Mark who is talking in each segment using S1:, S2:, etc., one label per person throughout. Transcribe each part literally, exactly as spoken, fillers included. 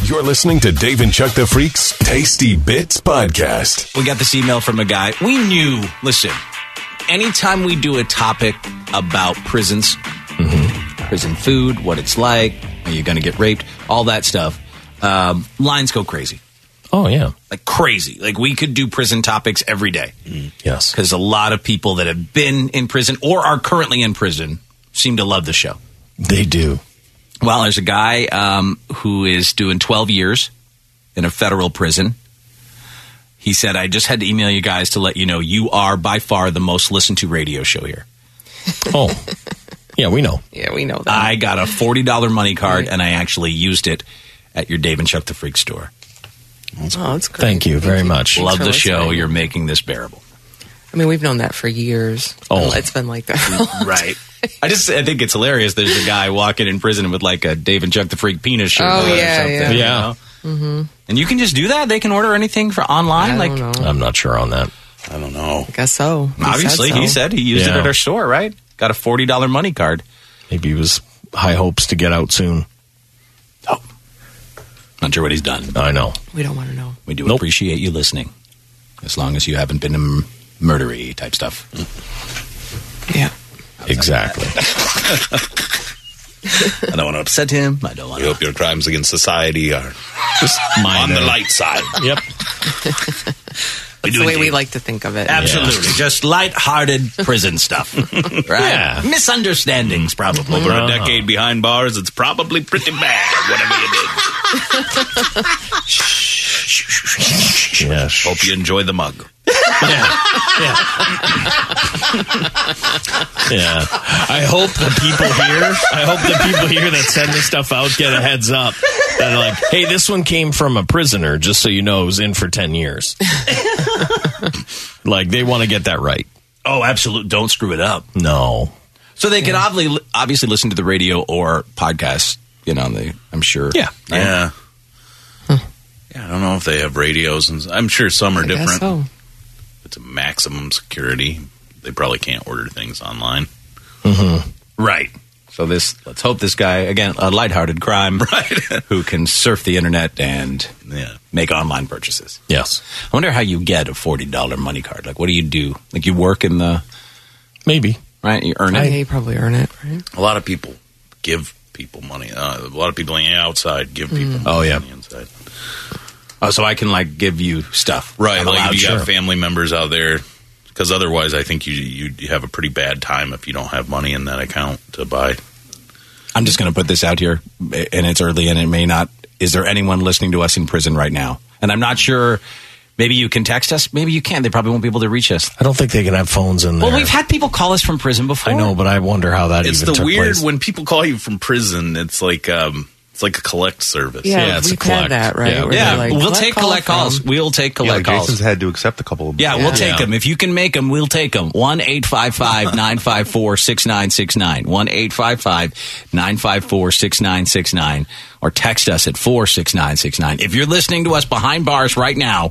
S1: You're listening to Dave and Chuck the Freak's Tasty Bits Podcast.
S2: We got this email from a guy. We knew, listen, anytime we do a topic about prisons, mm-hmm. prison food, what it's like, are you going to get raped, all that stuff, um, lines go crazy.
S3: Oh, yeah.
S2: Like crazy. Like we could do prison topics every day.
S3: Mm. Yes.
S2: Because a lot of people that have been in prison or are currently in prison seem to love the show.
S3: They do.
S2: Well, there's a guy um, who is doing twelve years in a federal prison. He said, I just had to email you guys to let you know you are by far the most listened to radio show here.
S3: Oh, yeah, we know.
S4: Yeah, we know that.
S2: I got a forty dollars money card, right. and I actually used it at your Dave and Chuck the Freak store.
S4: That's, oh, that's great.
S3: Thank you very
S4: Thank
S3: much.
S4: You.
S2: Love the
S4: listening.
S2: show. You're making this bearable.
S4: I mean, we've known that for years.
S3: Oh.
S4: It's been like that.
S2: Right. I just I think it's hilarious. There's a guy walking in prison with like a Dave and Chuck the Freak penis shirt
S4: oh,
S2: or
S4: yeah,
S2: something.
S4: Yeah,
S2: you
S3: yeah.
S2: know?
S4: Mm-hmm.
S2: And you can just do that? They can order anything for online?
S4: I
S2: like
S4: don't know.
S3: I'm not sure on that.
S5: I don't know.
S4: I guess so. He
S2: Obviously,
S4: said so.
S2: he said he used
S3: Yeah.
S2: it at our store, right? Got a forty dollars money card.
S3: Maybe he was high hopes to get out soon.
S2: Oh. Not sure what he's done.
S3: I know.
S4: We don't want to know.
S2: We do
S3: Nope.
S2: appreciate you listening. As long as you haven't been m- murdery type stuff.
S4: Yeah.
S3: Exactly.
S2: I don't want to upset him. I don't want
S5: We
S2: to.
S5: hope your crimes against society are
S3: Just
S5: on the light side.
S3: Yep.
S4: That's the way we like to think of it.
S2: Absolutely. Just light-hearted prison stuff. Right?
S3: Yeah.
S2: Misunderstandings, probably.
S5: Over
S3: Uh-huh.
S5: a decade behind bars, it's probably pretty bad, whatever you did.
S3: Yeah.
S5: Hope you enjoy the mug.
S3: Yeah. Yeah. Yeah. I hope the people here, I hope the people here that send this stuff out get a heads up. That are like, hey, this one came from a prisoner, just so you know, it was in for ten years. Like, they want to get that right.
S2: Oh, absolutely. Don't screw it up.
S3: No.
S2: So they can obviously, obviously listen to the radio or podcasts, you know, they, I'm sure.
S3: Yeah.
S5: Yeah. Yeah, I don't know if they have radios, and I'm sure some are
S4: I guess
S5: different.
S4: so.
S5: It's a maximum security. They probably can't order things online.
S3: Mm-hmm.
S2: Right. So this, let's hope this guy, again, a lighthearted crime,
S5: Right.
S2: who can surf the internet and
S5: Yeah.
S2: make online purchases.
S3: Yes.
S2: I wonder how you get a forty dollars money card. Like, what do you do? Like, you work in the,
S3: Maybe.
S2: right? You earn
S4: Yeah,
S2: it?
S4: you probably earn it, right?
S5: A lot of people give people money. Uh, a lot of people on the outside give people money
S2: Oh, yeah.
S5: on the inside.
S2: Oh, so I can, like, give you stuff.
S5: Right,
S2: I'm
S5: like
S2: allowed,
S5: if you
S2: sure.
S5: got family members out there, because otherwise I think you, you you have a pretty bad time if you don't have money in that account to buy.
S2: I'm just going to put this out here, and it's early, and it may not. Is there anyone listening to us in prison right now? And I'm not sure. Maybe you can text us. Maybe you can. They probably won't be able to reach us.
S3: I don't think they can have phones in there.
S2: Well, we've had people call us from prison before.
S3: I know, but I wonder how that
S5: It's
S3: even
S5: the
S3: took
S5: weird
S3: place.
S5: when people call you from prison. It's like um, it's like a collect service.
S4: Yeah,
S3: Yeah, it's a
S4: we've
S3: collect.
S4: had that, right?
S3: Yeah,
S4: Where
S2: Yeah,
S4: they're like,
S2: we'll
S4: collect
S2: take
S4: call
S2: collect
S4: from-
S2: calls. We'll take
S6: Yeah,
S2: collect calls.
S6: Jason's had to accept a couple of
S2: Yeah, we'll take
S3: Yeah.
S2: them. If you can make them, we'll take them. one eight five five nine five four six nine six nine. one eight five five nine five four six nine six nine. Or text us at four six nine six nine. If you're listening to us behind bars right now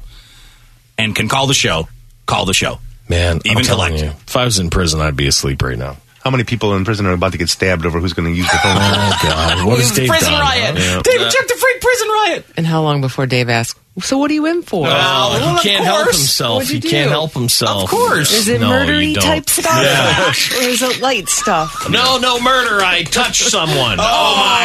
S2: and can call the show, call the show.
S3: Man,
S2: Even
S3: I'm telling
S2: collect.
S3: you, if I was in prison, I'd be asleep right now.
S6: How many people in prison are about to get stabbed over who's going to use the phone?
S3: Oh, God. What has Dave
S2: Prison
S3: done?
S2: riot.
S3: Yeah.
S2: David Chuck the Freak prison riot.
S4: And how long before Dave asks, so what are you in for?
S3: Well,
S2: Well,
S3: he
S2: of
S3: can't help
S2: course.
S3: himself.
S4: What'd you
S3: He can't
S4: do?
S3: help himself.
S2: Of course.
S4: Is it
S3: No,
S4: murdery
S3: you don't.
S4: type stuff?
S3: Yeah.
S4: Or is it light stuff?
S3: No, no murder. I touched someone.
S2: Oh, my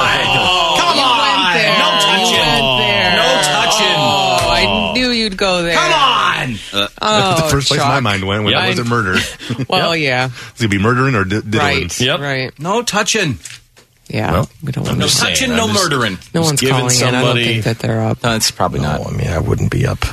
S2: God. Come
S4: You
S2: on.
S4: went there.
S2: No
S4: You
S2: touching.
S4: went there.
S2: No touching.
S4: Oh, I knew you'd go there.
S2: Come on.
S6: That's
S4: Oh,
S6: the first place my
S4: Chuck.
S6: mind went when
S3: Yep.
S6: was it murder?
S4: Well, yeah.
S6: Is it going to be murdering or d- diddling?
S4: Right.
S3: Yep.
S4: Right.
S2: No touching.
S4: Yeah.
S3: Well,
S4: we don't
S3: I'm
S4: want
S2: No
S4: to.
S3: just saying,
S2: touching,
S3: I'm
S2: no
S3: just-
S2: murdering.
S4: No one's
S3: giving
S4: calling in. I don't
S3: somebody-
S4: think that they're up.
S2: No, it's probably
S3: No,
S2: not.
S3: I mean, I wouldn't be up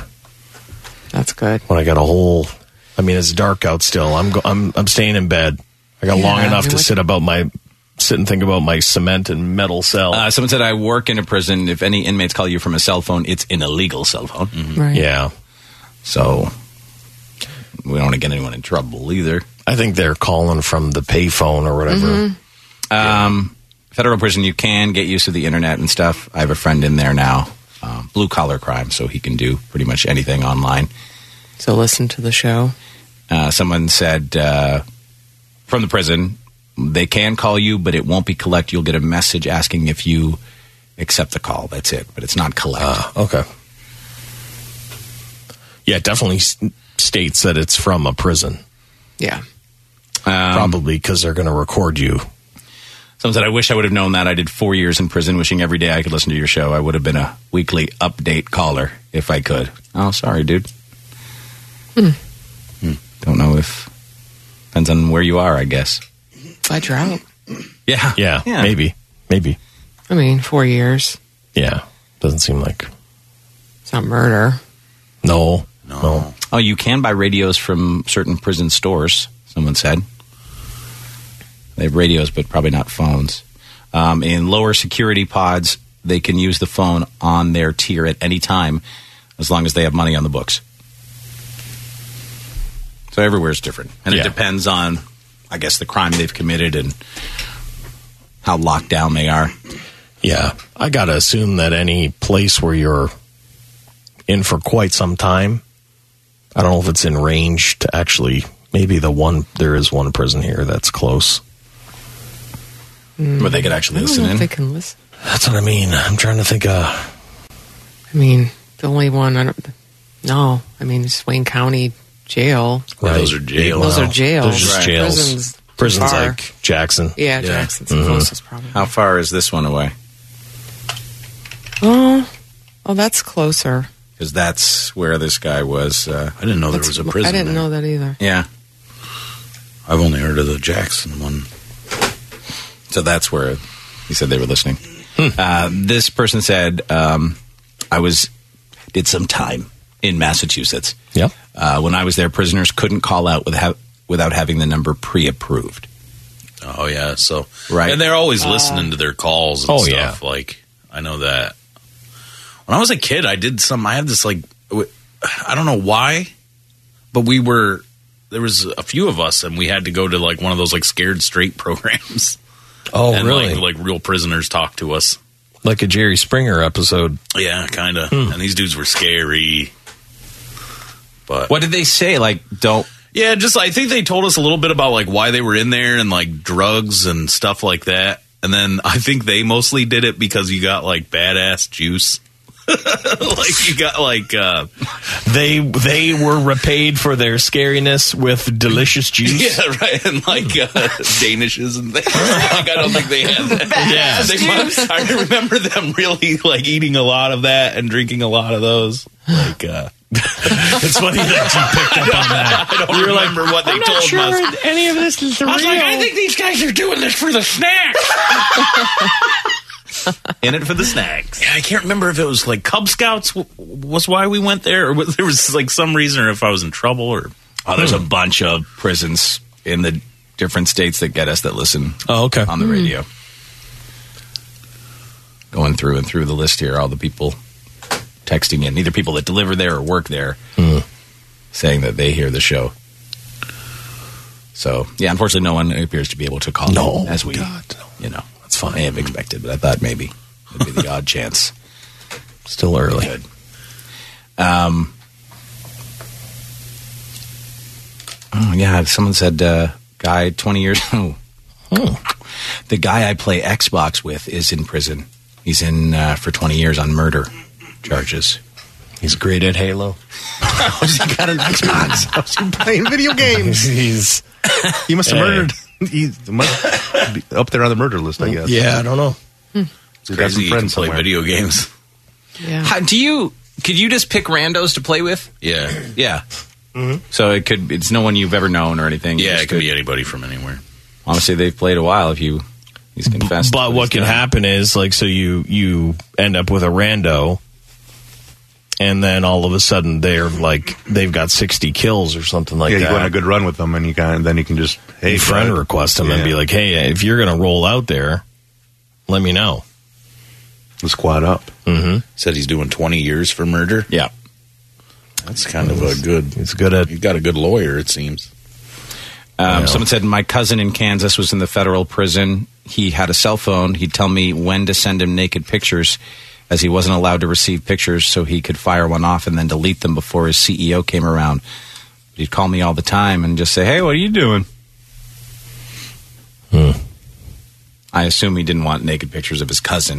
S4: That's good.
S3: when I got a whole. I mean, it's dark out still. I'm go, I'm I'm staying in bed. I got
S4: Yeah,
S3: long
S4: I
S3: enough
S4: mean,
S3: to
S4: what-
S3: sit about my sit and think about my cement and metal cell.
S2: Uh, someone said, I work in a prison. If any inmates call you from a cell phone, it's an illegal cell phone.
S4: Right.
S3: yeah,
S2: So we don't want to get anyone in trouble either.
S3: I think they're calling from the payphone or whatever.
S2: Um, federal prison, you can get used to the internet and stuff. I have a friend in there now, um, blue collar crime, so he can do pretty much anything online.
S4: So listen to the show.
S2: Uh, someone said uh, from the prison, they can call you, but it won't be collect. You'll get a message asking if you accept the call. That's it. But it's not collect.
S3: Uh, okay. Yeah, it definitely s- states that it's from a prison.
S4: Yeah.
S2: Um,
S3: Probably because they're going to record you.
S2: Someone said, I wish I would have known that. I did four years in prison, wishing every day I could listen to your show. I would have been a weekly update caller if I could. Oh, sorry, dude.
S4: Hmm.
S2: Hmm. Don't know if... Depends on where you are, I guess.
S4: By drought.
S2: Yeah.
S3: Yeah,
S2: Yeah.
S3: maybe. Maybe.
S4: I mean, four years.
S3: Yeah. Doesn't seem like...
S4: It's not murder.
S3: No.
S5: No.
S3: No.
S2: Oh, you can buy radios from certain prison stores, someone said. They have radios, but probably not phones. Um, in lower security pods, they can use the phone on their tier at any time, as long as they have money on the books. So everywhere's different. And
S3: Yeah.
S2: it depends on, I guess, the crime they've committed and how locked down they are.
S3: Yeah. I got to assume that any place where you're in for quite some time, I don't know if it's in range to actually... Maybe the one... There is one prison here that's close.
S2: Where they could actually
S4: I don't
S2: listen
S4: know if
S2: in.
S4: they can listen.
S3: That's what I mean. I'm trying to think of...
S4: I mean, the only one, I don't... No. I mean, it's Wayne County Jail.
S5: Yeah, those are jails.
S4: Those are jails.
S3: Those are just
S4: Right.
S3: jails.
S4: Prisons.
S3: Prisons
S4: far.
S3: like Jackson.
S4: Yeah,
S5: Yeah.
S4: Jackson's the
S3: Mhm.
S4: closest, probably.
S2: How far is this one away?
S4: Oh, oh, that's closer.
S2: Because that's where this guy was. Uh,
S5: I didn't know there
S4: That's-
S5: was a prison
S4: I didn't
S5: there.
S4: know that either.
S2: yeah.
S5: I've only heard of the Jackson one.
S2: So that's where he said they were listening. Uh, this person said, um, I was did some time in Massachusetts.
S3: Yep.
S2: Uh, when I was there, prisoners couldn't call out with ha- without having the number pre-approved.
S5: Oh, yeah. So,
S2: Right.
S5: And they're always listening to their calls and
S3: Oh,
S5: stuff. Like, I know that. When I was a kid, I did some, I had this, like, w- I don't know why, but we were, there was a few of us, and we had to go to, like, one of those, like, Scared Straight programs.
S3: Oh,
S5: and,
S3: really?
S5: Like, like, real prisoners talk to us.
S3: Like a Jerry Springer episode.
S5: Yeah, kind of.
S3: Hmm.
S5: And these dudes were scary. But
S2: What did they say? Like, don't.
S5: yeah, just I think they told us a little bit about like why they were in there and like drugs and stuff like that. And then I think they mostly did it because you got like badass juice. Like you got like uh
S3: They they were repaid for their scariness with delicious juice.
S5: yeah, right, and like uh, Danishes and things. Like, I don't think they had that.
S3: Yeah.
S5: They must, I remember them really like eating a lot of that and drinking a lot of those. Like uh
S3: It's funny that you picked up on that.
S5: I don't remember what they told us.
S3: any of this is real.
S5: I was like, I think these guys are doing this for the snacks.
S2: In it for the snacks.
S5: Yeah, I can't remember if it was like Cub Scouts w- was why we went there, or was, there was like some reason, or if I was in trouble, or
S2: Oh, there's a bunch of prisons in the different states that get us that listen
S3: Oh, okay.
S2: on the radio. Going through and through the list here, all the people texting in, either people that deliver there or work there,
S3: Mm.
S2: saying that they hear the show. So, yeah, unfortunately, no one appears to be able to call
S3: No,
S2: in as we,
S3: God, no.
S2: you know,
S3: That's fine.
S2: may have expected, but I thought maybe it'd be the odd chance.
S3: Still early.
S2: Good. Um. Oh yeah, someone said uh, guy twenty years. Oh,
S3: Oh.
S2: the guy I play Xbox with is in prison. He's in uh, for twenty years on murder charges.
S3: He's great at Halo.
S2: How's he got an Xbox?
S6: How's he playing video games?
S3: He's
S6: He must have
S3: Hey.
S6: murdered. He must be up there on the murder list, I guess.
S3: yeah, I don't know.
S6: He's got some
S5: crazy you can
S6: friends
S5: play
S6: somewhere.
S5: video games.
S4: Yeah.
S2: How, do you? Could you just pick randos to play with?
S5: Yeah,
S2: Yeah. So it could. It's no one you've ever known or anything.
S5: yeah,
S2: Just
S5: it could
S2: could-
S5: be anybody from anywhere.
S2: Honestly, they've played a while. If you, he's confessed.
S3: But what
S2: he's
S3: can
S2: done.
S3: happen is, like, so you you end up with a rando, and then all of a sudden they're like they've got sixty kills or something like
S6: Yeah, you
S3: that.
S6: go on a good run with them, and you can then you can just hey,
S3: You friend
S6: bud.
S3: request them and
S6: Yeah.
S3: be like, hey, if you're gonna roll out there, let me know.
S6: Let's squad up.
S3: Mm-hmm.
S5: Said he's doing twenty years for murder.
S2: Yeah.
S5: That's kind of a good.
S3: He's good at.
S5: He's got a good lawyer, it seems.
S2: Um,
S3: Yeah.
S2: Someone said my cousin in Kansas was in the federal prison. He had a cell phone. He'd tell me when to send him naked pictures, as he wasn't allowed to receive pictures, so he could fire one off and then delete them before his C E O came around. He'd call me all the time and just say, "Hey, what are you doing?"
S3: Hmm.
S2: I assume he didn't want naked pictures of his cousin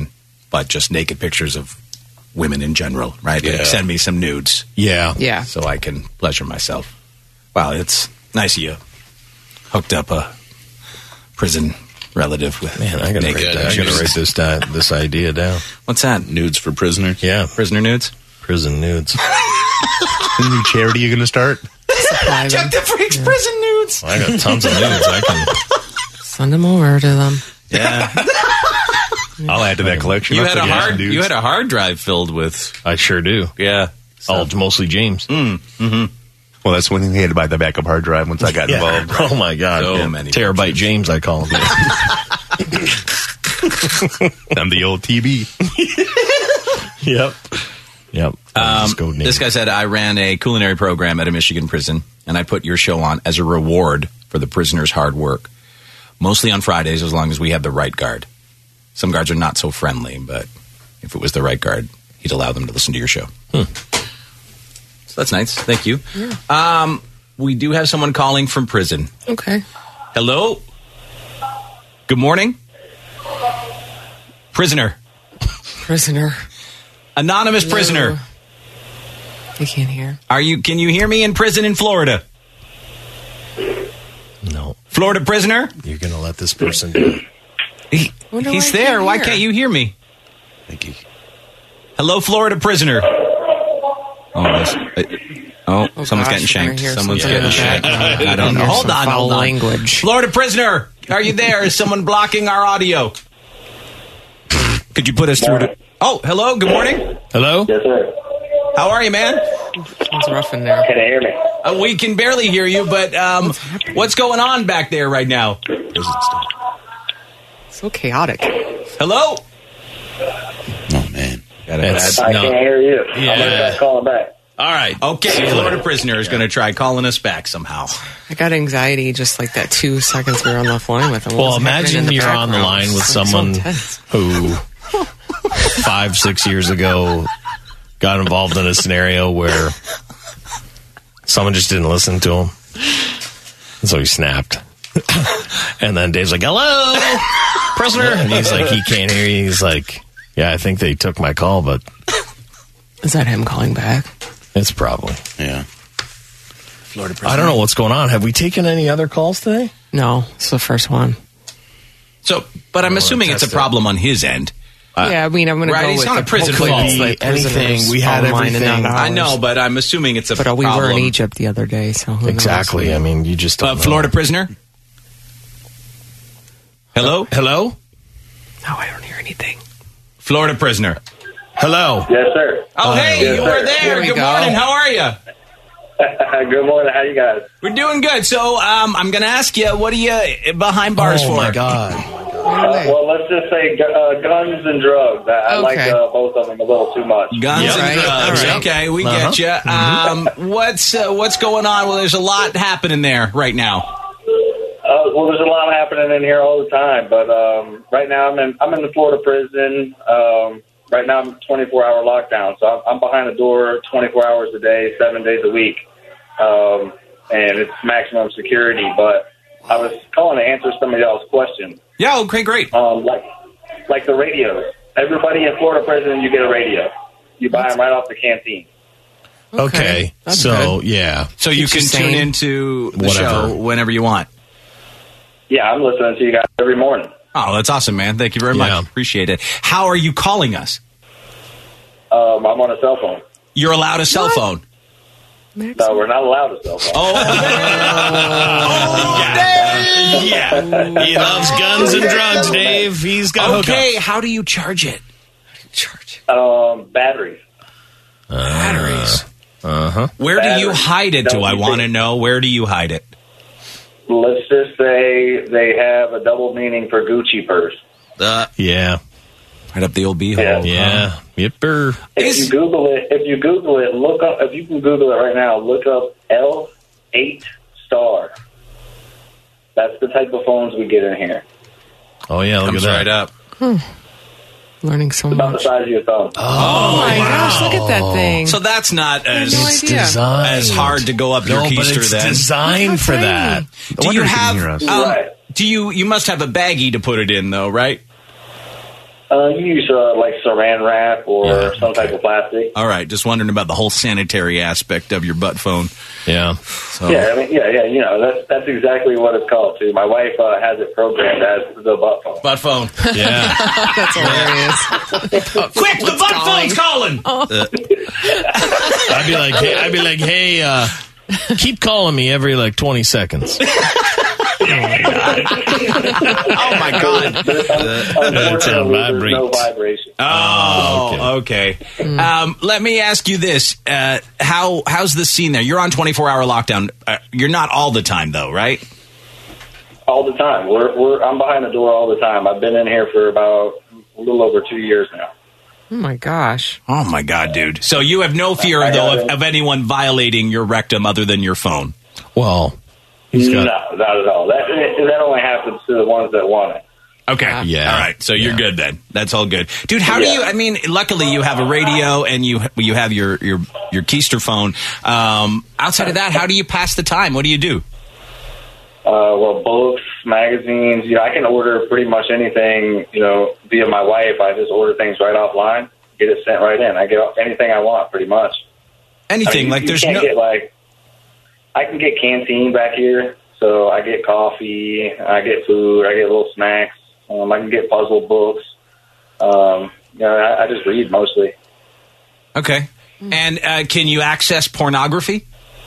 S2: but just naked pictures of women in general, right?
S5: Yeah.
S2: Like, send me some nudes
S3: Yeah.
S4: Yeah.
S2: so I can pleasure myself. Wow, it's nice of you. Hooked up a prison relative with
S3: Man, I gotta
S2: naked
S3: write, that. I gotta
S2: pictures.
S3: write this da- this idea down.
S2: What's that?
S5: Nudes for prisoners.
S3: Yeah,
S2: Prisoner nudes?
S3: prison nudes.
S6: A new charity you're going to start?
S4: Supply them.
S2: Chuck the Freaks prison nudes.
S3: I got tons of nudes. I can.
S4: Send them over to them.
S2: Yeah.
S6: I'll add to that collection.
S2: You
S6: I'll
S2: had a
S6: send some
S2: hard
S6: dudes.
S2: you had a hard drive filled with
S3: I sure do.
S2: yeah.
S3: Oh, it's mostly James.
S6: Well, that's when he had to buy the backup hard drive once I got involved.
S3: Oh my God.
S2: So
S3: Yeah.
S2: many
S3: Terabyte James, I call him.
S6: I'm the old T B.
S3: Yep. Yep.
S2: Um,
S3: Just go name
S2: this
S3: it.
S2: guy said, I ran a culinary program at a Michigan prison, and I put your show on as a reward for the prisoners' hard work. Mostly on Fridays, as long as we have the right guard. Some guards are not so friendly, but if it was the right guard, he'd allow them to listen to your show. So that's nice. Thank you. Um, we do have someone calling from prison.
S4: Okay.
S2: Hello? Good morning? Prisoner.
S4: Prisoner.
S2: Anonymous prisoner.
S4: No. I can't hear.
S2: Are you? Can you hear me in prison in Florida?
S3: No,
S2: Florida prisoner?
S3: you're gonna let this person do it.
S2: He,
S4: Wonder
S2: he's
S4: why I
S2: there.
S4: can't
S2: Why
S4: hear.
S2: can't you hear me?
S6: Thank you.
S2: Hello, Florida prisoner. Oh, this, uh, oh,
S4: Oh,
S2: someone's
S4: gosh,
S2: getting
S4: we're gonna
S2: shanked.
S4: hear
S2: Someone's
S4: something in
S2: getting
S4: the
S2: shanked.
S4: background.
S2: I don't know.
S4: Hear
S2: Hold
S4: some
S2: on,
S4: foul
S2: hold on.
S4: language.
S2: Florida prisoner, are you there? Is someone blocking our audio? Could you put us through to... Oh, hello, good morning.
S3: Hello?
S7: Yes, sir.
S2: How are you, man?
S4: It's rough in there.
S7: Can you hear me?
S2: Uh, we can barely hear you, but um, what's going on back there right now?
S4: So chaotic.
S2: Hello?
S5: Oh man.
S2: Got a
S3: It's-
S2: bad-
S7: I
S3: No.
S7: can't hear you. I'm
S3: Yeah.
S7: gonna try calling back.
S3: All right.
S2: Okay, Florida prisoner is going to try calling us back somehow.
S4: I got anxiety just like that two seconds we were on the line with him. What
S3: Well,
S4: was happening in
S3: imagine
S4: the
S3: you're on the
S4: background?
S3: line with
S4: It's so
S3: someone
S4: tense.
S3: who five, six years ago got involved in a scenario where someone just didn't listen to him. And so he snapped. And then Dave's like, hello, prisoner. And he's like, he can't hear you. He's like, yeah, I think they took my call, but
S4: Is that him calling back?
S3: it's probably.
S5: Yeah.
S2: Florida prisoner.
S3: I don't know what's going on. Have we taken any other calls today?
S4: No, it's the first one.
S2: So, but I'm assuming it's a
S3: test it.
S2: problem on his end.
S4: yeah, I mean, I'm going to
S2: right,
S4: go
S2: he's
S4: with
S2: on a
S4: the
S2: prison
S4: hopefully
S2: phone.
S4: it's like
S3: Anything,
S4: prisoners'
S3: we had
S4: phone line and
S3: everything.
S4: not
S2: I know,
S4: ours.
S2: but I'm assuming it's a
S4: But uh, we
S2: problem.
S4: were in Egypt the other day, so who knows?
S3: Exactly. I mean, you just don't
S2: Uh,
S3: know.
S2: Florida prisoner? Hello?
S3: Hello?
S4: No, I don't hear anything.
S2: Florida prisoner.
S3: Hello.
S7: Yes, sir.
S2: Oh, hey,
S7: yes,
S2: you
S7: sir.
S2: were there.
S4: Here we
S2: Good
S4: go.
S2: morning. How are you?
S7: Good morning. How you guys?
S2: We're doing good. So, um, I'm going to ask you, what are you behind bars
S3: oh
S2: for?
S3: my God.
S4: Right away.
S7: Well, let's just say gu- uh, guns and drugs. I, I like
S4: Okay.
S7: uh, both of them a little too much.
S2: Guns
S3: Yep.
S2: and
S4: Right,
S2: drugs.
S4: all right.
S2: Okay, we
S3: Uh-huh.
S2: get you. Um, what's uh, what's going on? Well, there's a lot happening there right now.
S7: Uh, well, there's a lot happening in here all the time, but um, right now I'm in I'm in the Florida prison. Um, right now I'm twenty-four hour lockdown, so I'm, I'm behind the door twenty-four hours a day, seven days a week, um, and it's maximum security. But I was calling to answer some of y'all's questions.
S2: Yeah, okay, great.
S7: Um, like like the radios. Everybody in Florida prison, you get a radio. You buy them right off the canteen.
S3: Okay.
S4: That's
S3: So,
S4: good.
S3: yeah.
S2: So you
S4: Keeps
S2: can
S4: you
S2: tune
S4: sane.
S2: into the
S3: Whatever.
S2: show whenever you want.
S7: Yeah, I'm listening to you guys every morning.
S2: Oh, that's awesome, man. Thank you very
S3: Yeah.
S2: much. Appreciate it. How are you calling us?
S7: Um, I'm on a cell phone.
S2: You're allowed a cell phone.
S7: No, we're not allowed a cell phone.
S2: Oh,
S3: Yeah. He loves guns and drugs, Dave. He's got
S2: okay. How do you charge it?
S4: Charge.
S7: Um, batteries.
S2: Batteries.
S3: Uh huh.
S2: Where do you
S7: Batteries.
S2: hide it? Do
S7: Don't
S2: I
S7: you
S2: want to
S7: think-
S2: know? Where do you hide it?
S7: Let's just say they have a double meaning for Gucci purse.
S2: Uh,
S3: Yeah.
S2: right up the old beehole.
S7: Yeah.
S3: Yeah. Yipper.
S7: If
S2: Is-
S7: you Google it, if you Google it, look up. If you can Google it right now, look up L eight star. That's the type of phones we get in here.
S3: Oh, yeah. Look
S2: Comes
S3: at that.
S2: right up.
S4: Learning so
S7: About the
S4: much.
S7: size of your thumb.
S4: Oh my gosh, look at that thing.
S2: So that's not as
S4: no
S3: It's
S4: idea.
S3: designed.
S2: as hard to go up
S3: No,
S2: your
S3: but
S2: keister
S3: it's
S2: then.
S3: designed for
S4: How
S3: that.
S2: Do
S6: wonder
S2: you
S6: if you can
S2: have?
S6: hear us.
S2: um,
S7: Right.
S2: Do you? You must have a baggie to put it in, though, right?
S7: Uh, you use uh, like saran wrap or
S2: Yeah,
S7: some type of plastic.
S2: All right, just wondering about the whole sanitary aspect of your butt phone.
S3: Yeah.
S2: So,
S7: Yeah, I mean, yeah, yeah. You know, that's that's exactly what it's called too. My wife uh, has it programmed as the butt phone.
S2: butt phone.
S3: Yeah.
S4: That's hilarious.
S2: Quick, the butt phone's calling.
S3: I'd be like, hey, I'd be like, hey, uh, keep calling me every like twenty seconds.
S2: Oh my God.
S7: Unfortunately, there's
S3: vibrate.
S7: no vibration.
S2: Oh, okay. Um, let me ask you this: uh, how how's the scene there? You're on twenty-four hour lockdown. Uh, you're not all the time, though, right?
S7: All the time. We're we're I'm behind the door all the time. I've been in here for about a little over two years now.
S4: Oh my gosh.
S2: Oh my God, dude! So you have no fear,
S7: I
S2: though,
S7: got
S2: of,
S7: it.
S2: of anyone violating your rectum other than your phone.
S3: Well, he's got.
S7: No, not at all. That that only happens to the ones that want it.
S2: Okay.
S3: Yeah.
S2: All right. So you're
S3: Yeah.
S2: good then. That's all good, dude. How do
S7: Yeah.
S2: you? I mean, luckily you have a radio and you you have your your your keister phone. Um, outside of that, how do you pass the time? What do you do?
S7: Uh, well, books, magazines. You know, I can order pretty much anything. You know, via my wife. I just order things right offline, get it sent right in. I get anything I want, pretty much.
S2: Anything
S7: I mean, you-
S2: like
S7: you
S2: there's
S7: can't
S2: no.
S7: get like. I can get canteen back here, so I get coffee, I get food, I get little snacks. Um, I can get puzzle books. Um, you know, I, I just read mostly.
S2: Okay. And uh, can you access pornography?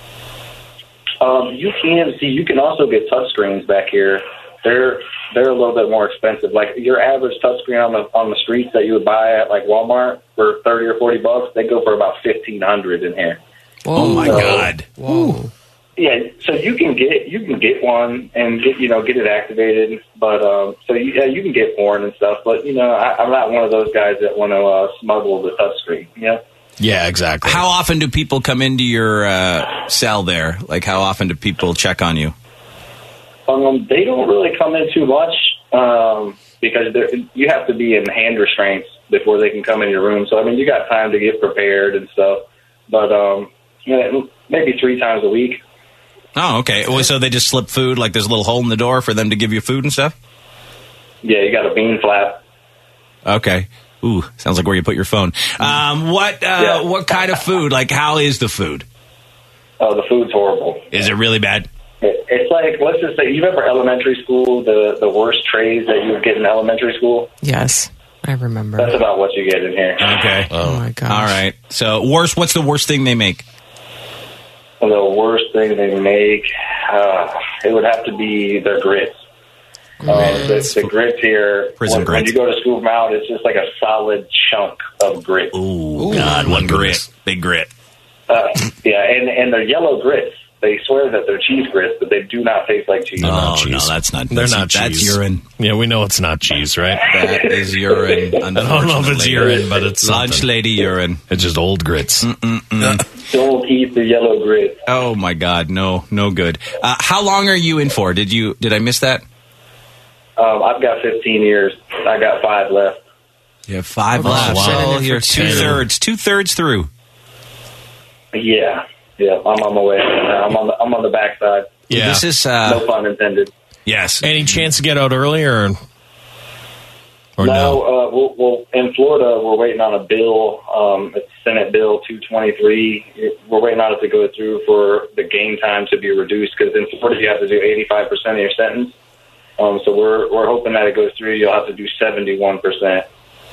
S7: Um, you can see. You can also get touchscreens back here. They're they're a little bit more expensive. Like your average touchscreen on the on the streets that you would buy at like Walmart for thirty or forty bucks, they go for about fifteen hundred in here.
S4: Whoa.
S2: Oh my
S7: So-
S2: God.
S4: Whoa.
S7: Yeah, so you can get you can get one and get you know get it activated, but um, so you, yeah, you can get porn and stuff. But you know, I, I'm not one of those guys that want to uh, smuggle the touchscreen. You know?
S3: Yeah, exactly.
S2: How often do people come into your uh, cell there? Like, how often do people check on you?
S7: Um, they don't really come in too much um, because they're- you have to be in hand restraints before they can come in your room. So I mean, you got time to get prepared and stuff. But um, you know, maybe three times a week.
S2: Oh, okay. Well, so they just slip food, like there's a little hole in the door for them to give you food and stuff?
S7: Yeah, you got a bean flap.
S2: Okay. Ooh, sounds like where you put your phone. Um, what uh,
S7: Yeah.
S2: what kind of food? Like, how is the food?
S7: Oh, the food's horrible.
S2: Is it really bad?
S7: It, it's like, let's just say, you remember elementary school, the, the worst trays that you would get in elementary school?
S4: Yes, I remember.
S7: That's about what you get in here.
S2: Okay.
S4: Oh my gosh.
S2: All right. So, worst. What's the worst thing they make?
S7: The worst thing they make, uh, it would have to be their grits. Uh, the, the grits here,
S2: Prison
S7: when, when
S2: grits.
S7: you go to scoop them out, it's just like a solid chunk of grit.
S2: Ooh, God, one grit, big grit.
S7: Uh, yeah, and, and they're yellow grits. They swear that they're cheese grits, but they do not taste like cheese.
S2: Oh,
S3: not
S2: no,
S3: cheese.
S2: that's not.
S3: They're
S2: that's,
S3: not
S2: That's
S3: cheese.
S2: urine.
S3: Yeah, we know it's not cheese, right?
S2: That is urine.
S3: I don't know if it's
S2: unfortunately.
S3: urine, but it's
S2: Lunch
S3: something.
S2: lady urine.
S3: It's just old grits.
S7: Don't eat the yellow grits.
S2: Oh my God, no, no good. Uh, how long are you in for? Did you? Did I miss that?
S7: Um, I've got fifteen years. I got five left.
S2: You have five
S4: Oh,
S2: left.
S4: wow.
S2: Well,
S4: Been in it
S2: you're
S4: for
S2: two
S3: ten.
S2: thirds, two thirds through.
S7: Yeah, yeah, I'm on my way. I'm on the I'm on the backside.
S3: Yeah.
S2: This is
S7: No
S2: uh,
S7: pun intended.
S2: yes.
S3: Any chance to get out earlier, or, or
S7: no,
S3: no?
S7: Uh, we'll, we'll, in Florida, we're waiting on a bill. Um, it's Senate Bill two twenty-three. We're waiting on it to go through for the game time to be reduced because in Florida you have to do eighty-five percent of your sentence. Um, so we're we're hoping that it goes through. You'll have to do seventy-one percent.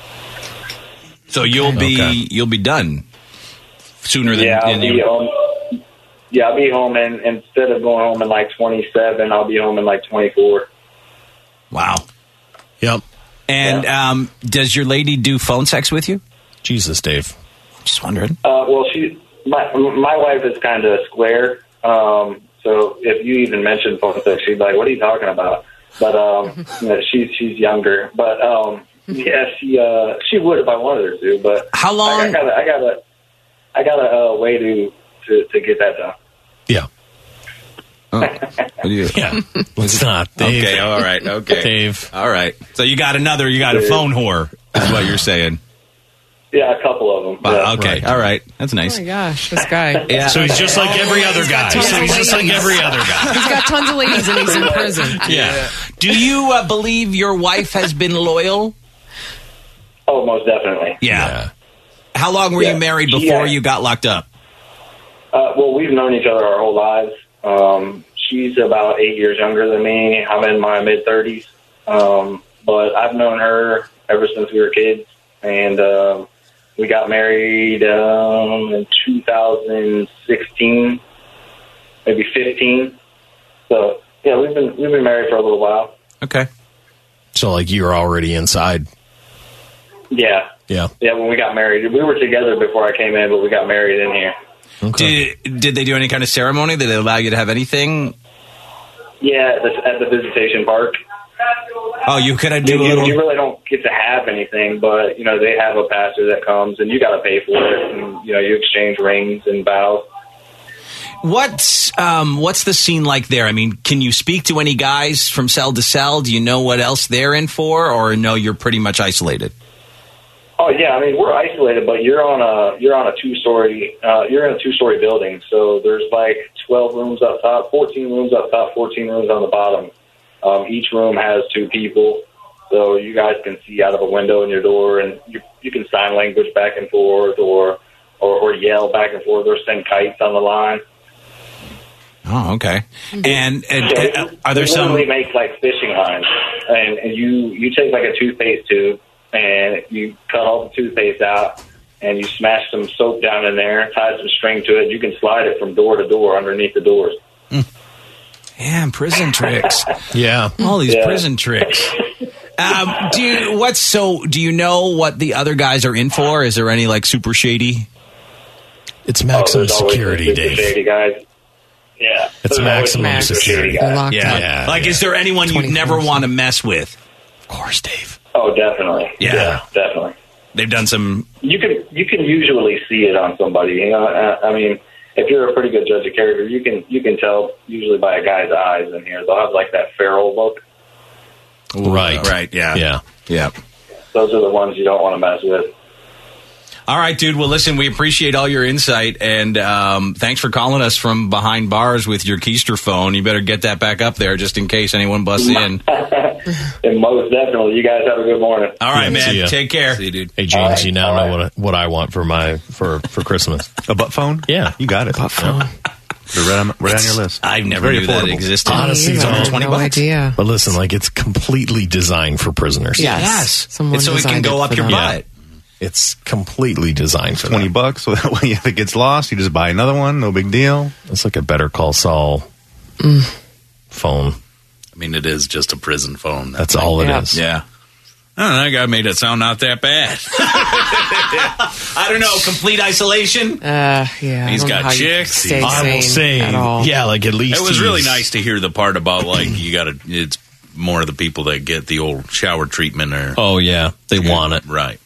S2: So you'll be
S3: Okay.
S2: you'll be done sooner than,
S7: Yeah, I'll
S2: than
S7: be
S2: you.
S7: home. Yeah, I'll be home, and instead of going home in like twenty-seven, I'll be home in like twenty-four.
S2: Wow.
S3: Yep.
S2: And um, does your lady do phone sex with you?
S3: Jesus, Dave.
S2: Just wondering.
S7: Uh, well, she, my my wife is kind of square. Um, so if you even mention phone sex, she's like, "What are you talking about?" But um, you know, she's she's younger. But um, yeah, she uh, she would if I wanted her to. But
S2: How long-
S7: I, I got I got a I got a uh, way to, to to get that done.
S3: Yeah.
S2: Oh. What do you?
S3: Yeah. It's not. Dave.
S2: Okay. All right. Okay.
S3: Dave.
S2: All right. So you got another. You got a phone whore. Is what you're saying.
S7: Yeah, a couple of them.
S2: Wow,
S7: Yeah.
S2: okay.
S3: Right.
S2: All right. That's
S4: Oh
S2: nice.
S4: my gosh, this guy.
S2: Yeah.
S3: So he's just like every other guy.
S4: tons
S3: So
S4: of
S3: he's just like
S4: ladies.
S3: every other guy.
S4: He's got tons of ladies and he's in prison.
S3: Yeah.
S2: Do you uh, believe your wife has been loyal?
S7: Oh, most definitely.
S2: Yeah.
S3: Yeah.
S2: How long were
S7: Yeah.
S2: you married before
S7: Yeah.
S2: you got locked up?
S7: Uh, well, we've known each other our whole lives. Um, she's about eight years younger than me. I'm in my mid-thirties. Um, but I've known her ever since we were kids. And um, we got married um, in two thousand sixteen, maybe fifteen. So, yeah, we've been we've been married for a little while.
S2: Okay.
S3: So, like, you were already inside.
S7: Yeah.
S3: Yeah.
S7: Yeah, when we got married. We were together before I came in, but we got married in here.
S3: Okay.
S2: Did, did they do any kind of ceremony? Did they allow you to have anything?
S7: Yeah, at the, at the visitation park.
S2: Oh, you could have
S7: You,
S2: do a
S7: you,
S2: little.
S7: you really don't get to have anything, but, you know, they have a pastor that comes, and you got to pay for it, and, you know, you exchange rings and vows.
S2: What's um, what's the scene like there? I mean, can you speak to any guys from cell to cell? Do you know what else they're in for, or no? You're pretty much isolated.
S7: Oh yeah, I mean we're isolated, but you're on a you're on a two story uh, you're in a two story building, so there's like twelve rooms up top, fourteen rooms up top, fourteen rooms on the bottom. Um, each room has two people, so you guys can see out of a window in your door, and you you can sign language back and forth, or or, or yell back and forth, or send kites on the line.
S2: Oh, okay. And, and
S7: So
S2: uh, are there
S7: we
S2: some?
S7: literally make like fishing lines, and, and you you take like a toothpaste tube, and you cut all the toothpaste out, and you smash some soap down in there, tie some string to it. You can slide it from door to door underneath the doors.
S2: Yeah, prison tricks.
S3: Yeah.
S2: All these
S7: Yeah.
S2: prison tricks. Um, do you, what's so? Do you know what the other guys are in for? Is there any like super shady?
S3: It's
S7: Oh,
S3: maximum
S7: there's always
S3: security,
S7: some super
S3: Dave.
S7: shady guys. Yeah,
S3: It's
S7: There's always
S3: maximum
S7: some
S4: Max.
S7: super shady
S3: security.
S4: They're
S7: guys.
S4: locked
S2: Yeah.
S4: up.
S3: Yeah.
S2: Like, is there anyone you
S4: twenty-four
S2: never
S4: seven.
S2: want to mess with?
S3: Of course, Dave.
S7: Oh, definitely.
S2: Yeah.
S7: definitely.
S2: They've done some.
S7: You can you can usually see it on somebody. You know, uh, I mean, if you're a pretty good judge of character, you can you can tell usually by a guy's eyes in here. They'll have like that feral look.
S3: Right.
S2: Right. Yeah.
S3: Yeah.
S2: Yeah.
S7: Those are the ones you don't want to mess with.
S2: All right, dude. Well, listen, we appreciate all your insight, and um, thanks for calling us from behind bars with your keister phone. You better get that back up there just in case anyone busts in.
S7: And most definitely, you guys have a good morning.
S2: All right,
S3: Yeah, see ya.
S2: man. Take care.
S5: See you, dude.
S3: Hey, James,
S7: All right,
S3: you now
S7: all
S3: know
S7: right.
S3: what I, what I want for my for for Christmas.
S6: A butt phone?
S3: Yeah.
S6: You got it.
S3: Butt phone.
S6: They're right on, right on your list.
S2: I've never
S6: Very
S2: knew that
S6: affordable.
S2: existed.
S3: Honestly,
S4: You
S3: it's
S4: have
S3: only
S2: twenty
S4: no
S2: bucks.
S4: idea.
S3: But listen, like it's completely designed for prisoners.
S4: Yes.
S2: Yes.
S4: Someone
S2: It's so it can
S4: designed
S2: go
S4: it
S2: up
S4: for
S2: your
S4: them.
S2: butt.
S3: It's completely designed for
S6: twenty
S3: them.
S6: bucks. So that way, if it gets lost, you just buy another one. No big deal.
S3: It's like a Better Call Saul phone.
S5: I mean, it is just a prison phone.
S3: That's all it
S4: Yeah.
S3: is.
S5: Yeah. I don't know. That guy made it sound not that bad.
S2: I don't know. Complete isolation.
S4: Uh, yeah. I
S5: He's
S4: don't know
S5: got
S4: how you
S5: chicks.
S4: Stay
S3: I will
S4: sane
S3: say,
S4: at all.
S3: yeah, like at least
S5: It was really
S3: he's-
S5: nice to hear the part about like you got to. It's more of the people that get the old shower treatment or
S3: Oh yeah, they want it.
S5: right.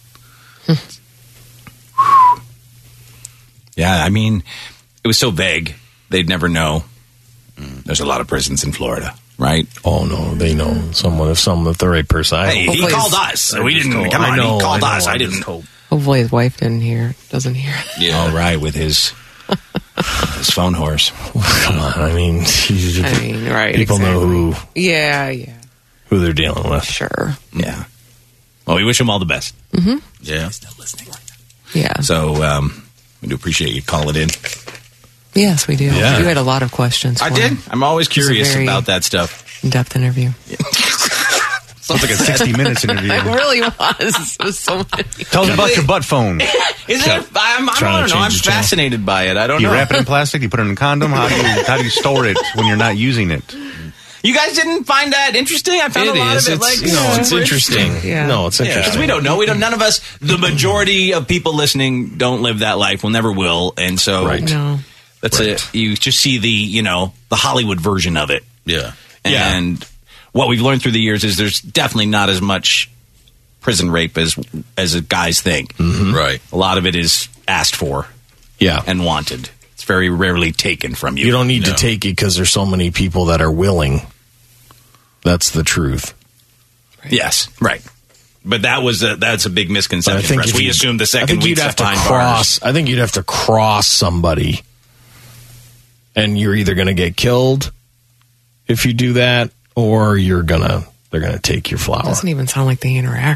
S2: Yeah, I mean, it was so vague. They'd never know. There's a lot of prisons in Florida, right?
S3: Oh no, they know someone if someone if the right person. I
S2: Hey, he
S4: Hopefully
S2: called
S4: it's-
S2: us. We didn't.
S3: told-
S2: Come
S3: I
S2: on,
S3: know,
S2: he called
S3: I know,
S2: us. I
S3: I just
S2: didn't.
S3: told-
S4: Hopefully his wife didn't hear. Doesn't hear.
S5: Yeah.
S2: All right, with his his phone horse.
S3: Come on, I mean,
S4: I mean, right.
S3: people know
S4: exactly.
S3: who
S4: Yeah, yeah.
S3: who they're dealing with.
S4: Sure.
S2: Yeah. Well, we wish him all the best.
S5: Yeah.
S4: Yeah.
S2: So um, we do appreciate you calling in.
S4: Yes, we do.
S3: Yeah.
S4: You had a lot of questions.
S2: I
S4: for
S2: did.
S4: him.
S2: I'm always
S4: It was a
S2: curious
S4: very
S2: about that stuff.
S4: In-depth interview.
S6: Sounds like a sixty minutes interview.
S4: It really was. It was so many.
S6: Tell us about your butt phone.
S2: Is it? I'm, I'm,
S3: Trying
S2: I
S3: to
S2: don't know. I'm
S3: change the channel.
S2: fascinated by it. I don't
S6: Do you
S2: know.
S6: wrap it in plastic? Do you put it in a condom? How do you how do you store it when you're not using it?
S2: You guys didn't find that interesting? I found
S3: It
S2: a lot
S3: is.
S2: of it
S3: It's,
S2: like
S3: you know, it's
S2: super
S3: interesting.
S4: Yeah.
S3: No, it's
S2: Because
S3: interesting.
S2: we don't know. We don't. None of us. The majority of people listening don't live that life. We'll never will. And so
S3: Right.
S4: No.
S2: that's
S3: Right.
S2: it. You just see the you know the Hollywood version of it.
S5: Yeah.
S3: Yeah.
S2: And what we've learned through the years is there's definitely not as much prison rape as as guys think.
S5: Right.
S2: A lot of it is asked for
S3: Yeah.
S2: and wanted. It's very rarely taken from you.
S3: You don't need
S5: No.
S3: to take it because there's so many people that are willing. That's the truth.
S2: Yes, right. But that was a, that's a big
S3: But I
S2: misconception
S3: think
S2: for us.
S3: if
S2: We
S3: you-
S2: assumed the
S3: I
S2: second
S3: think
S2: week
S3: you'd have to
S2: behind
S3: cross.
S2: bars.
S3: I think you'd have to cross somebody, and you're either going to get killed if you do that, or you're gonna they're gonna take your flower.
S4: Doesn't even sound like they interact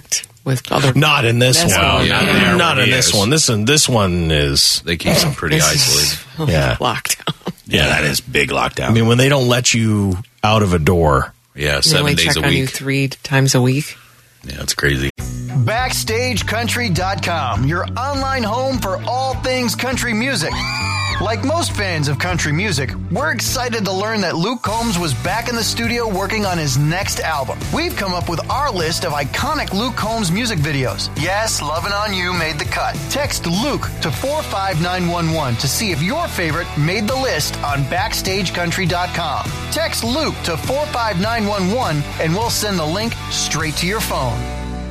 S4: with other.
S3: Not in this
S4: This
S3: one.
S4: one,
S5: yeah,
S3: not
S5: yeah,
S3: not in
S5: yeah.
S3: this one. This one. This one is.
S5: They keep them pretty isolated.
S3: Yeah.
S4: Lockdown.
S2: Yeah, that is big lockdown.
S3: I mean, when they don't let you out of a door.
S5: Yeah,
S4: They
S5: seven
S4: only
S5: days
S4: check
S5: a
S4: on you
S5: week.
S4: three times a week.
S5: Yeah, it's crazy.
S8: Backstage Country dot com, your online home for all things country music. Like most fans of country music, we're excited to learn that Luke Combs was back in the studio working on his next album. We've come up with our list of iconic Luke Combs music videos. Yes, Lovin' On You made the cut. Text Luke to four five nine one one to see if your favorite made the list on Backstage Country dot com. Text Luke to four five nine one one and we'll send the link straight to your phone.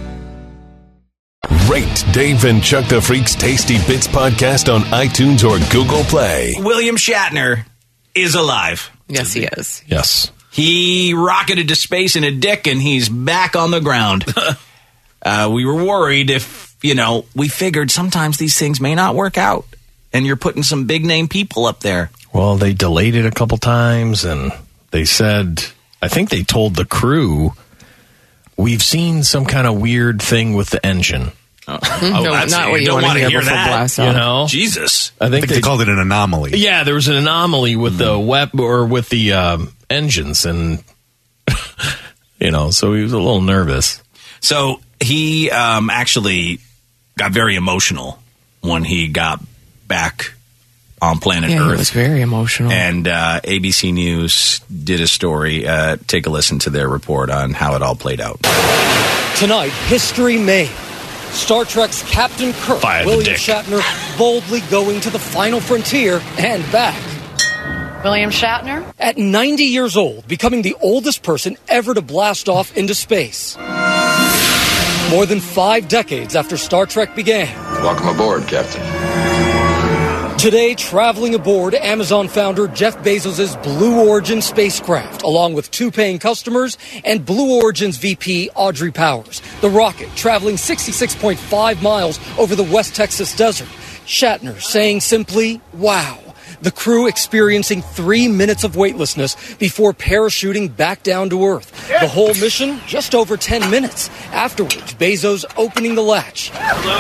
S1: Rate Dave and Chuck the Freak's Tasty Bits podcast on iTunes or Google Play.
S2: William Shatner is alive.
S4: Yes, he is.
S3: Yes.
S2: He rocketed to space in a dick, and he's back on the ground. uh, we were worried if, you know, we figured sometimes these things may not work out, and you're putting some big-name people up there.
S3: Well, they delayed it a couple times, and they said, I think they told the crew, we've seen some kind of weird thing with the engine.
S2: Oh,
S4: no,
S2: that's-
S4: not what you
S2: don't
S4: want
S2: wanna
S4: to
S2: hear
S4: hear before
S2: that.
S4: blast
S3: You
S4: off.
S3: know?
S2: Jesus.
S3: I
S6: I
S3: think,
S6: think they called it an anomaly.
S3: Yeah, there was an anomaly with the web or with the um, engines, and you know, so he was a little nervous.
S2: So he um, actually got very emotional when he got back on planet
S4: Yeah,
S2: Earth.
S4: he was very emotional.
S2: And uh, A B C News did a story. Uh, take a listen to their report on how it all played out.
S9: Tonight, history made. Star Trek's Captain Kirk,
S3: By the
S9: William
S3: dick.
S9: Shatner, boldly going to the final frontier and back.
S10: William Shatner?
S9: At ninety years old, becoming the oldest person ever to blast off into space. More than five decades after Star Trek began.
S11: Welcome aboard, Captain.
S9: Today, traveling aboard Amazon founder Jeff Bezos' Blue Origin spacecraft, along with two paying customers and Blue Origin's V P Audrey Powers. The rocket traveling sixty-six point five miles over the West Texas desert. Shatner saying simply, wow. The crew experiencing three minutes of weightlessness before parachuting back down to Earth. The whole mission, just over ten minutes. Afterwards, Bezos opening the latch.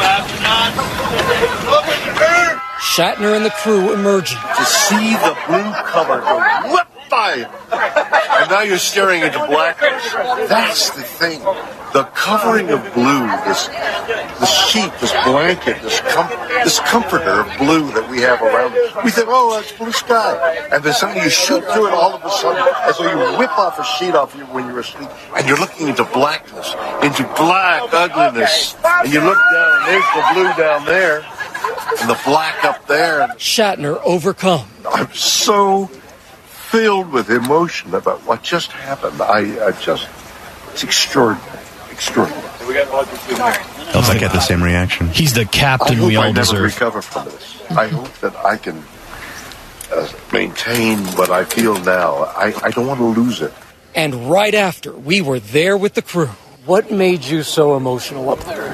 S9: Shatner and the crew emerging.
S12: To see the blue cover go whip by, and now you're staring into blackness. That's the thing. The covering of blue, this, this sheet, this blanket, this com- this comforter of blue that we have around. We think, oh, that's blue sky, and then suddenly you shoot through it all of a sudden, as though you whip off a sheet off you when you're asleep, and you're looking into blackness, into black ugliness, and you look down, and there's the blue down there. And the black up there.
S9: Shatner overcome.
S12: I'm so filled with emotion about what just happened. I, I just, it's extraordinary. Extraordinary.
S6: I was like, I get the same reaction.
S3: He's the
S12: I
S3: captain
S12: hope
S3: we all
S12: I never
S3: deserve.
S12: recover from this. I hope that I can uh, maintain what I feel now. I, I don't want to lose it.
S9: And right after, we were there with the crew. What made you so emotional up there?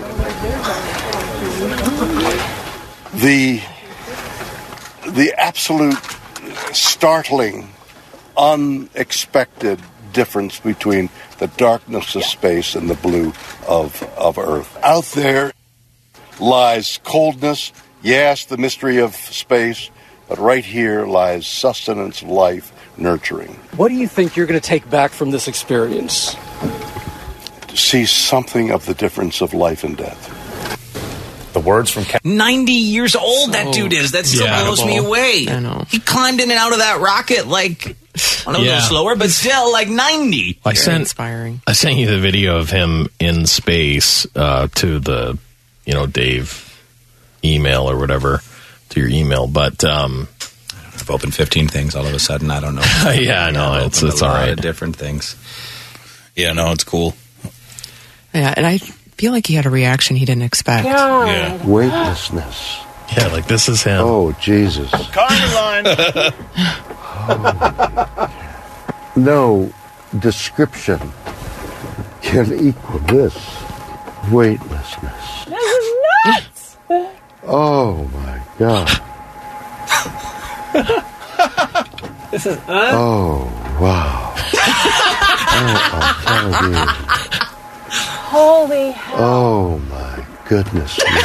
S12: The, the absolute startling, unexpected difference between the darkness of space and the blue of, of Earth. Out there lies coldness, yes, the mystery of space, but right here lies sustenance of life, nurturing.
S9: What do you think you're going to take back from this experience?
S12: To see something of the difference of life and death.
S11: The words from Captain.
S2: ninety years old that dude is. That still
S3: Yeah.
S2: blows me away.
S4: I know.
S2: He climbed in and out of that rocket like, I know a
S3: Yeah.
S2: little slower, but still like ninety.
S3: I
S4: Very
S3: sent
S4: inspiring.
S3: I sent you the video of him in space uh, to the, you know, Dave email or whatever, to your email. But um,
S2: I've opened fifteen things all of a sudden. I don't know.
S3: yeah, no,
S2: I've
S3: it's
S2: opened
S3: it's
S2: a
S3: all
S2: lot
S3: right.
S2: of different things.
S5: Yeah, no, it's cool.
S4: Yeah, and I feel like he had a reaction he didn't expect.
S5: Yeah.
S12: Weightlessness.
S3: Yeah, like this is him.
S12: Oh, Jesus.
S11: Carline!
S12: No description can equal this weightlessness.
S10: This is nuts!
S12: Oh my God.
S10: This is
S12: Oh, wow. Oh, I'm telling you.
S10: Holy.
S12: Oh my goodness me.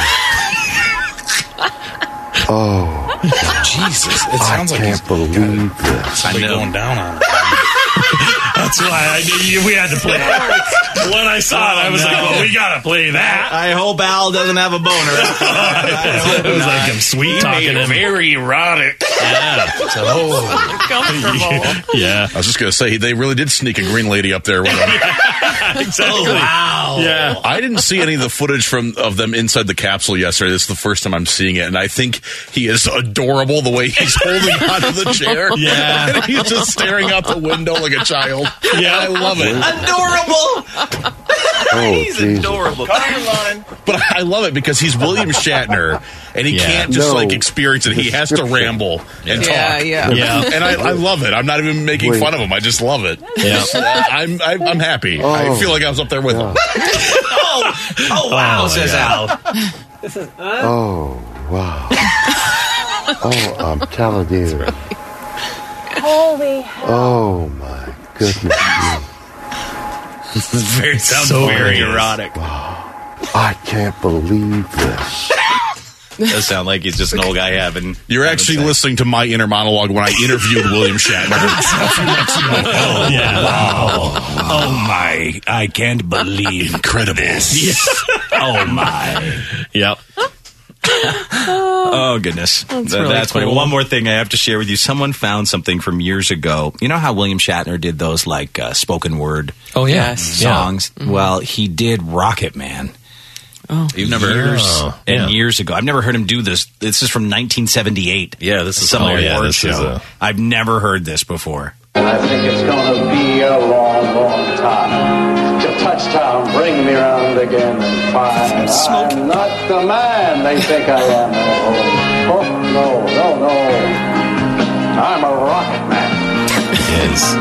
S12: Oh,
S5: Jesus! It sounds
S12: I
S5: like
S12: can't believe this.
S5: I know. Going down on it.
S3: That's why I knew we had to play it. When I saw it, I was
S2: Oh,
S3: like,
S2: no.
S3: well, we got to play that.
S2: I hope Al doesn't have a boner.
S3: It was like I'm sweet talking him.
S5: Very erotic.
S3: Yeah.
S5: Oh.
S10: Comfortable.
S3: Yeah.
S6: I was just going to say, they really did sneak a green lady up there with them.
S3: Exactly.
S2: Oh, wow.
S3: Yeah.
S6: I didn't see any of the footage from of them inside the capsule yesterday. This is the first time I'm seeing it, and I think he is adorable the way he's holding onto the chair.
S3: Yeah.
S6: And he's just staring out the window like a child.
S3: Yeah.
S6: I love it.
S2: Adorable.
S12: Oh,
S2: He's
S12: Jesus.
S2: adorable.
S6: But I love it because he's William Shatner, and he
S3: Yeah.
S6: can't just
S12: No.
S6: like experience it. He has to
S12: Description.
S6: ramble and
S4: Yeah,
S6: talk.
S4: yeah.
S3: Yeah.
S6: And I, I love it. I'm not even making
S12: Wait.
S6: fun of him. I just love it.
S3: Yeah.
S6: I'm I'm, I'm happy. I
S12: Oh.
S6: feel like I was up there with him.
S2: Oh, oh wow,
S3: Oh,
S2: says
S3: yeah.
S2: Al.
S12: Oh, wow. Oh, I'm telling you.
S10: Holy.
S12: Oh, my goodness me.
S2: This is very sounds
S3: So
S2: very
S3: weird.
S2: erotic.
S12: I can't believe this.
S2: Does sound like he's just an old guy having.
S6: You're actually listening to my inner monologue when I interviewed William Shatner.
S3: Oh, yeah. Wow.
S2: Oh my! I can't believe
S6: Incredible.
S2: this. Oh my!
S3: Yep.
S2: Oh goodness,
S4: That's
S2: Th-
S4: really
S2: that's funny.
S4: cool.
S2: One more thing I have to share with you. Someone found something from years ago. You know how William Shatner did those like uh, spoken word
S3: Oh, yeah.
S4: Yes.
S2: songs? Well, he did Rocket Man.
S4: Oh.
S5: You've never heard
S2: years
S3: Oh,
S2: and
S3: yeah.
S2: years ago. I've never heard him do this. This is from nineteen seventy-eight.
S5: Yeah, this is
S2: some
S3: oh,
S2: award
S3: yeah, this
S2: show.
S3: is a-
S2: I've never heard this before.
S13: And I think it's gonna be a long, long time till touchdown bring me round again and find I'm not the man they think I am. Oh, oh no, no, no. I'm a rocket man.
S3: Is.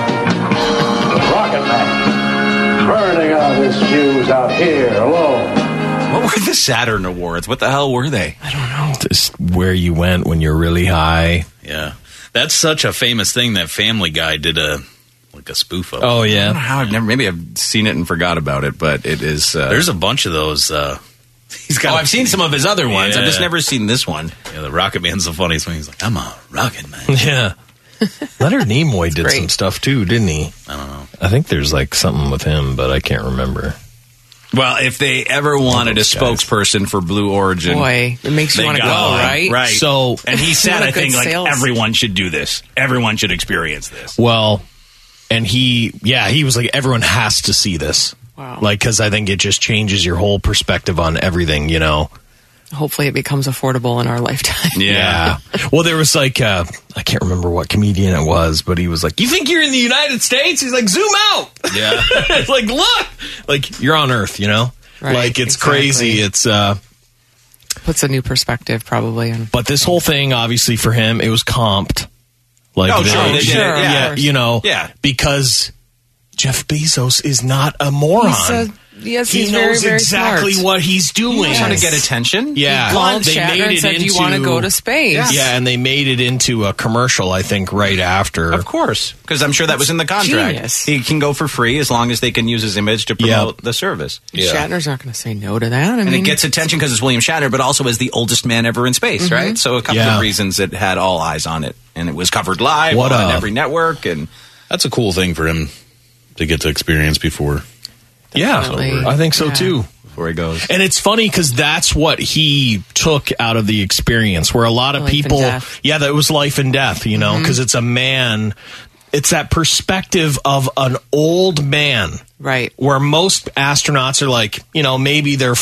S13: Rocket man. Burning out his fuse out here alone.
S2: What were the Saturn Awards? What the hell were they?
S4: I don't know.
S3: Just where you went when you're really high.
S5: Yeah, that's such a famous thing that Family Guy did a like a spoof of.
S3: Oh,
S2: I don't know
S3: yeah.
S2: how I've never. Maybe I've seen it and forgot about it, but it is. Uh,
S5: There's a bunch of those. Uh, he's got.
S2: oh, I've seen some of his other ones. I've just
S5: Yeah.
S2: never seen this one.
S5: Yeah, the Rocket Man's the funniest one. He's like, I'm a rocket man.
S3: Yeah. Leonard Nimoy did
S4: great.
S3: some stuff too, didn't he?
S5: I don't know.
S3: I think there's like something with him, but I can't remember.
S2: Well, if they ever wanted a
S3: those guys.
S2: spokesperson for Blue Origin,
S4: Boy, it makes you
S2: they
S4: want to go,
S2: got one.
S4: right?
S2: Right.
S3: So,
S2: and he said,
S4: What a
S2: I think,
S4: good
S2: like
S4: sales.
S2: everyone should do this. Everyone should experience this.
S3: well, and he, yeah, he was like, everyone has to see this.
S4: Wow.
S3: Like, because I think it just changes your whole perspective on everything, you know?
S4: Hopefully it becomes affordable in our lifetime.
S3: Yeah. Well, there was like, uh, I can't remember what comedian it was, but he was like, you think you're in the United States? He's like, zoom out.
S5: Yeah.
S3: It's like, look. Like, you're on Earth, you know?
S4: Right,
S3: like, it's
S4: exactly.
S3: crazy. It's, uh,
S4: Puts a new perspective probably. On,
S3: but this whole thing, obviously, for him, it was comped. Like,
S2: Oh, sure, they did it,
S4: Sure, of
S3: yeah,
S4: course.
S3: you know,
S2: Yeah.
S3: because Jeff Bezos is not a moron.
S4: He's a- yes,
S3: he
S4: he's
S3: knows
S4: very, very
S3: exactly
S4: smart.
S3: what he's doing.
S2: He was trying to get attention.
S3: Yeah,
S4: He called
S3: they
S4: Shatner
S3: made
S4: and
S3: it
S4: said,
S3: into,
S4: "Do you want to go to space?"
S3: Yeah, and they made it into a commercial. I think right after.
S2: Of course, because I'm sure that was in the contract.
S4: Genius.
S2: He can go for free as long as they can use his image to promote the service.
S4: Shatner's not going to say no to that. I
S2: And
S4: mean,
S2: it gets attention because it's William Shatner, but also as the oldest man ever in space,
S4: Mhm.
S2: right? So a couple
S3: Yeah.
S2: of reasons it had all eyes on it, and it was covered live
S3: What
S2: on
S3: a-
S2: every network. And
S5: That's a cool thing for him to get to experience before.
S3: Yeah,
S4: Definitely.
S3: I think so
S4: Yeah.
S3: too.
S2: before he goes,
S3: And it's funny because that's what he took out of the experience, where a lot of
S4: Life and
S3: people,
S4: death.
S3: yeah, that was life and death, you know, because it's a man. It's that perspective of an old man.
S4: right.
S3: Where most astronauts are like, you know, maybe they're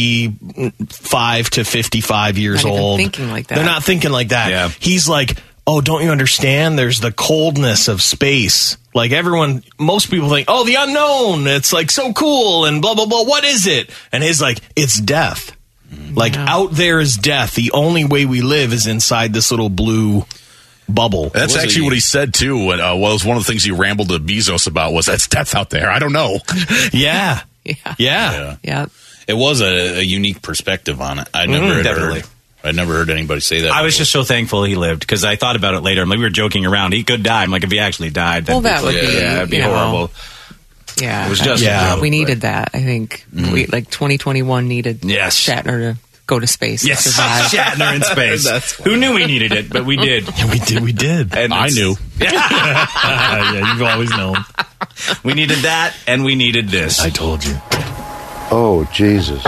S3: forty-five to fifty-five years
S4: Not even
S3: old.
S4: thinking like that.
S3: They're not thinking like that.
S2: Yeah.
S3: He's like, oh, don't you understand? There's the coldness of space. Like everyone, most people think, oh, the unknown. It's like so cool and blah, blah, blah. What is it? And he's like, it's death. Like
S4: Yeah.
S3: out there is death. The only way we live is inside this little blue bubble.
S6: That's
S5: Was
S6: actually
S5: he-
S6: what he said too. When, uh, well, it was one of the things he rambled to Bezos about was that's death out there. I don't know.
S3: Yeah.
S4: Yeah.
S3: Yeah.
S5: Yeah.
S4: Yeah.
S5: It was a, a unique perspective on it. I never
S2: Mhm,
S5: had
S2: definitely.
S5: heard. I'd never heard anybody say that.
S2: I was
S5: before.
S2: just so thankful he lived because I thought about it later. I'm like, we were joking around. He could die. I'm like, if he actually died,
S4: Well,
S2: that'd
S4: that would
S2: yeah,
S4: be,
S2: yeah, that'd be
S4: you know,
S2: horrible.
S4: Yeah,
S2: It was just
S3: Yeah.
S2: a joke,
S4: we
S2: but-
S4: needed that. I think we like twenty twenty-one needed
S2: Yes.
S4: Shatner to go to space.
S2: Yes,
S4: to survive.
S2: Shatner in space. Who knew we needed it, but we did.
S3: Yeah, we did. We did.
S2: And
S6: I
S2: it's-
S6: knew.
S3: Yeah, you've always known.
S2: We needed that, and we needed this.
S3: I told you.
S12: Oh, Jesus.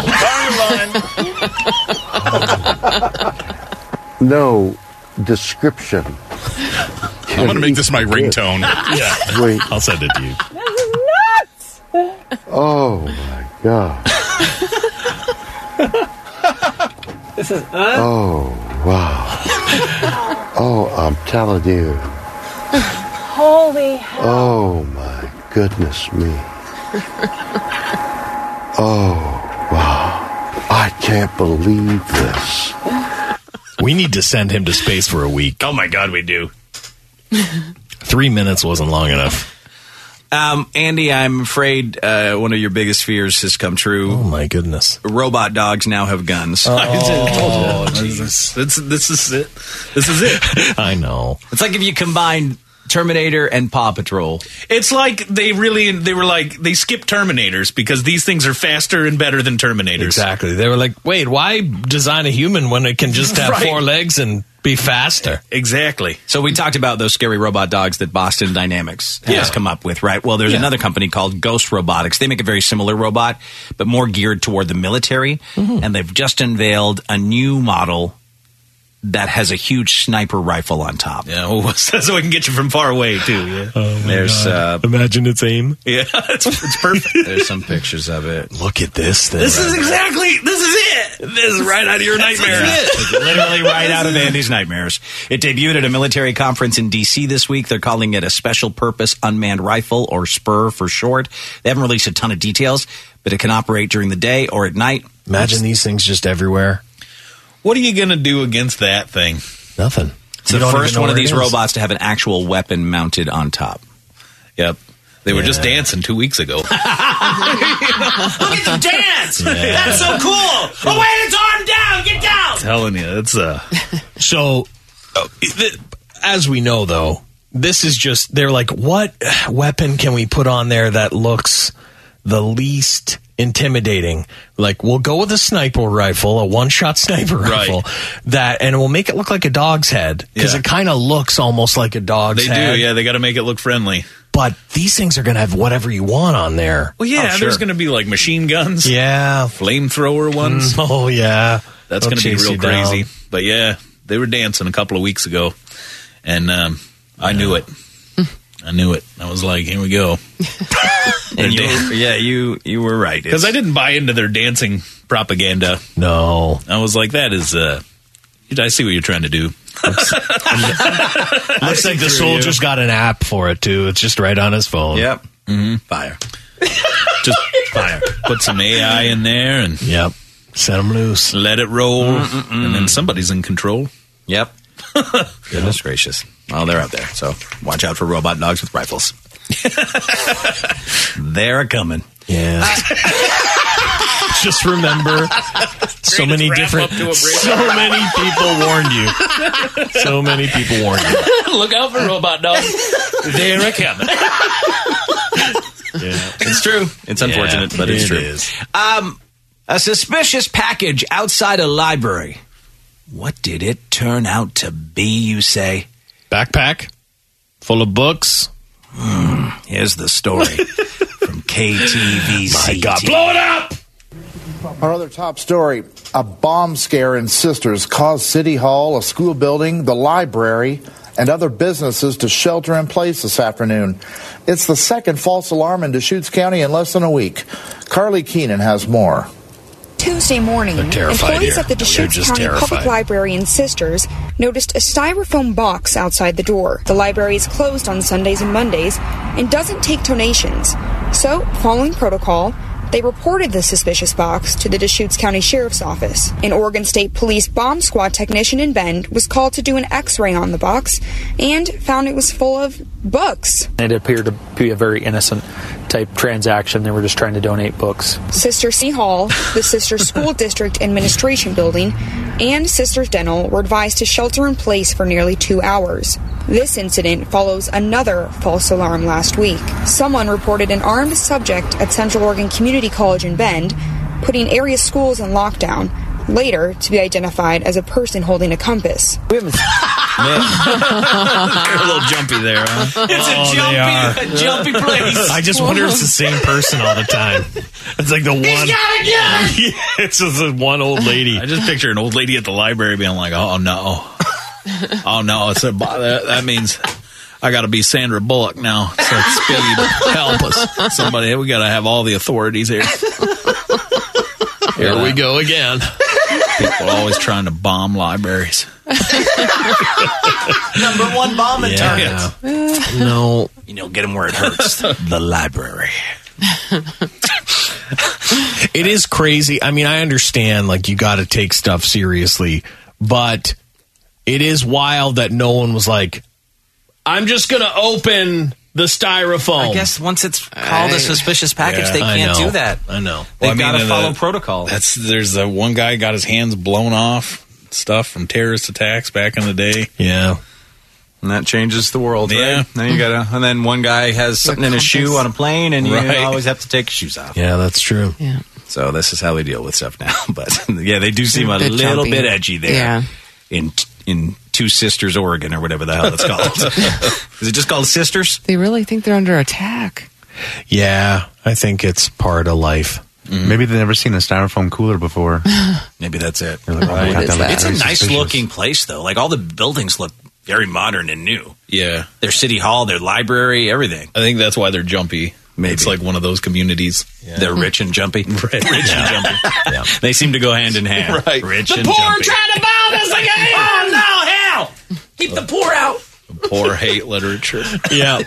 S12: No description.
S6: I'm going to make this my ringtone.
S3: Yeah.
S12: Wait.
S3: I'll send it to you.
S12: Oh, my God.
S10: This is
S12: Oh, wow. Oh, I'm telling you.
S10: holy.
S12: Oh, my goodness me. Oh, wow. I can't believe this.
S3: We need to send him to space for a week.
S2: Oh my God, we do.
S3: Three minutes wasn't long enough.
S2: Um, Andy, I'm afraid uh, one of your biggest fears has come true.
S3: Oh my goodness!
S2: Robot dogs now have guns.
S3: Oh, Jesus.
S5: This, this is it. This is it.
S3: I know.
S2: It's like if you combined Terminator and Paw Patrol.
S5: It's like they really, they were like, they skipped Terminators because these things are faster and better than Terminators.
S3: Exactly. They were like, wait, why design a human when it can just have
S5: Right.
S3: four legs and be faster?
S5: Exactly.
S2: So we talked about those scary robot dogs that Boston Dynamics has
S5: Yeah.
S2: come up with, right? Well, there's
S5: Yeah.
S2: another company called Ghost Robotics. They make a very similar robot, but more geared toward the military. And they've just unveiled a new model that has a huge sniper rifle on top.
S5: Yeah, well, so we can get you from far away too. Yeah,
S2: There's uh,
S3: Imagine its aim.
S5: yeah, it's, it's perfect.
S2: there's some pictures of it.
S3: Look at this thing.
S5: This is exactly. This is it. This is right out of your nightmare.
S2: It's literally right out of Andy's nightmares. It debuted at a military conference in D C this week. They're calling it a special purpose unmanned rifle, or SPUR for short. They haven't released a ton of details, but it can operate during the day or at night.
S3: Imagine these things just everywhere.
S5: What are you gonna do against that thing?
S3: Nothing.
S2: It's
S3: You
S2: the
S3: don't
S2: first
S3: even know
S2: one of
S3: where it
S2: these
S3: is.
S2: robots to have an actual weapon mounted on top.
S5: Yep. They were just
S3: Yeah.
S5: dancing two weeks ago.
S2: Look at them dance! That's so cool! Oh, wait, it's arm down! Get down!
S5: Telling you, it's uh
S3: So, uh, th- as we know, though, this is just, they're like, what weapon can we put on there that looks the least intimidating? Like, we'll go with a sniper rifle, a one-shot sniper
S5: Right.
S3: rifle, that, and we'll make it look like a dog's head, because
S5: Yeah.
S3: it kind of looks almost like a dog's
S5: they
S3: head.
S5: do. Yeah, they got to make it look friendly.
S3: But these things are going to have whatever you want on there.
S5: Well, yeah,
S2: Oh, sure.
S5: there's gonna be like machine guns,
S3: Yeah.
S5: flamethrower ones.
S3: Oh, yeah.
S5: That's
S3: They'll
S5: going to be
S3: chase
S5: real
S3: you down.
S5: crazy. But yeah, they were dancing a couple of weeks ago, and um, I knew it. I knew it. I was like, here we go.
S2: And you, yeah, you you were right.
S5: Because
S2: It's-
S5: I didn't buy into their dancing propaganda.
S3: No.
S5: I was like, that is, uh, I see what you're trying to do.
S3: Looks like the soldier's got an app for it, too. It's just right on his phone.
S2: Yep.
S5: Mm-hmm.
S2: Fire.
S5: Just fire. Put some A I in there and
S3: Yep. Set them loose.
S5: let it roll, and then somebody's in control.
S2: Yep. Goodness gracious. Well, they're out there, so watch out for robot dogs with rifles. They're coming.
S3: Yeah. Just remember, so many
S5: wrap
S3: different,
S5: up to a break.
S3: so many people warned you. So many people warned you.
S5: Look out for robot dogs. They're a coming.
S3: Yeah.
S2: It's true. It's unfortunate,
S3: Yeah,
S2: but it's
S3: it
S2: true.
S3: is.
S2: Um, a suspicious package outside a library. What did it turn out to be, you say?
S3: Backpack full of books.
S2: Here's the story from K T V C.
S3: My God, blow it up!
S14: Our other top story, a bomb scare in Sisters caused City Hall, a school building, the library, and other businesses to shelter in place this afternoon. It's the second false alarm in Deschutes County in less than a week. Carly Keenan has more.
S15: Tuesday morning,
S3: They're terrified
S15: employees
S3: here.
S15: at the
S3: They're
S15: Deschutes
S3: just
S15: County
S3: terrified.
S15: Public Library in Sisters noticed a styrofoam box outside the door. The library is closed on Sundays and Mondays and doesn't take donations. So, following protocol, they reported the suspicious box to the Deschutes County Sheriff's Office. An Oregon State Police bomb squad technician in Bend was called to do an x-ray on the box and found it was full of books.
S16: It appeared to be a very innocent type transaction. They were just trying to donate books.
S15: Sister City Hall, the Sister School District Administration Building, and Sisters Dental were advised to shelter in place for nearly two hours. This incident follows another false alarm last week. Someone reported an armed subject at Central Oregon Community College in Bend, putting area schools in lockdown, later to be identified as a person holding a compass.
S5: You're a little jumpy there, huh?
S2: It's
S3: Oh,
S2: a
S3: they are.
S2: jumpy, a jumpy place.
S3: I just wonder if it's the same person all the time. It's like the one.
S2: He's got a gun!
S3: Yeah, it's just the one old lady.
S5: I just picture an old lady at the library being like, "Oh no, oh no!" It's a that, that means I got to be Sandra Bullock now. It's like Speed, help us, somebody. We got to have all the authorities here.
S3: Here we go again.
S5: People always trying to bomb libraries.
S2: Number one bombing
S3: Yeah.
S2: target.
S3: No.
S2: You know, get them where it hurts. The library.
S3: It is crazy. I mean, I understand, like, you got to take stuff seriously, but it is wild that no one was like, I'm just going to open the styrofoam.
S2: I guess once it's called a suspicious package,
S5: Yeah,
S2: they
S3: I
S2: can't
S3: know.
S2: do that.
S3: I know.
S2: They've
S5: Well, I
S2: got
S5: mean,
S2: to
S5: uh,
S2: follow
S5: the-
S2: protocol.
S5: That's there's the one guy got his hands blown off, stuff from terrorist attacks back in the day.
S3: Yeah.
S2: And that changes the world,
S5: Yeah.
S2: right? Then you gotta, and then one guy has something in his shoe on a plane, and you
S5: Right.
S2: always have to take your shoes off.
S3: Yeah, that's true.
S4: Yeah.
S2: So this is how we deal with stuff now. But yeah, they do seem a
S4: Bit
S2: little
S4: jumpy.
S2: bit edgy there.
S4: Yeah.
S2: In in Two Sisters, Oregon, or whatever the hell it's called. Is it just called Sisters?
S4: They really think they're under attack.
S3: Yeah, I think it's part of life.
S17: Maybe they've never seen a styrofoam cooler before.
S2: Maybe that's it.
S17: They're like, oh,
S3: Right.
S17: God, that looks
S2: It's a
S17: very
S2: nice
S17: suspicious.
S2: looking place, though. Like all the buildings look very modern and new.
S5: Yeah,
S2: Their city hall, their library, everything.
S5: I think that's why they're jumpy.
S2: Maybe.
S5: It's like one of those communities.
S2: They're rich and jumpy.
S5: Rich and jumpy.
S2: Yeah. They seem to go hand in hand.
S5: Right.
S2: Rich
S5: The
S2: and
S5: poor
S2: jumpy.
S5: trying
S2: to bomb us again! Oh, no, hell! Keep the poor out.
S5: Poor hate literature.
S3: Yeah.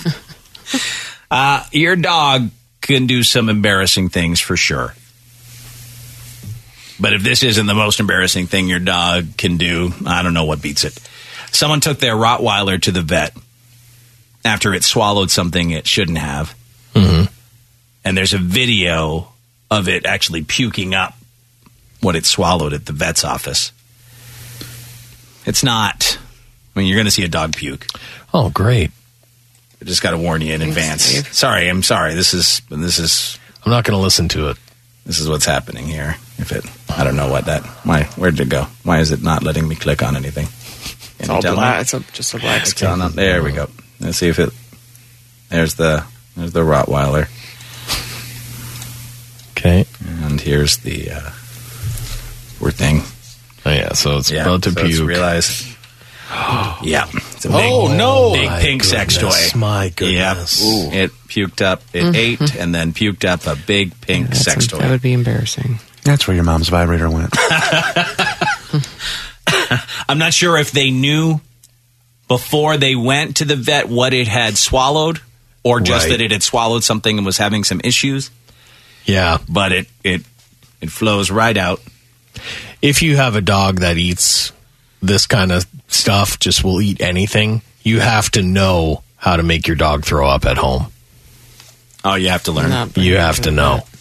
S2: Uh, your dog can do some embarrassing things for sure. But if this isn't the most embarrassing thing your dog can do, I don't know what beats it. Someone took their Rottweiler to the vet after it swallowed something it shouldn't have.
S3: Mm-hmm.
S2: And there's a video of it actually puking up what it swallowed at the vet's office. It's not, I mean, you're going to see a dog puke.
S3: Oh, great.
S2: I just got to warn you in advance. Sorry, I'm sorry. This is, this is,
S3: I'm not going to listen to it.
S2: this is what's happening here. If it, I don't know what that, why, where'd it go? Why is it not letting me click on anything? Can
S4: It's
S2: you
S4: all
S2: tell me?
S4: black. It's a, just a black
S2: It's
S4: screen.
S2: on, there we go. Let's see if it, there's the, there's the Rottweiler.
S3: Okay.
S2: And here's the, uh, poor thing.
S3: Oh, yeah, so it's
S2: Yeah,
S3: about to
S2: so it's
S3: puke.
S2: realized. Yeah. It's a big,
S3: Oh, no.
S2: big
S3: My
S2: pink sex
S3: goodness,
S2: toy.
S3: my goodness.
S2: Yep. It puked up. It ate and then puked up a big pink
S4: That's
S2: sex
S4: a-
S2: toy.
S4: That would be embarrassing.
S17: That's where your mom's vibrator went.
S2: I'm not sure if they knew before they went to the vet what it had swallowed or just
S3: Right.
S2: that it had swallowed something and was having some issues.
S3: Yeah.
S2: But it, it, it flows right out.
S3: If you have a dog that eats this kind of stuff, just will eat anything, you have to know how to make your dog throw up at home.
S2: Oh, you have to learn.
S4: Not bring
S3: You
S4: it
S3: have to
S4: the
S3: know.
S4: vet.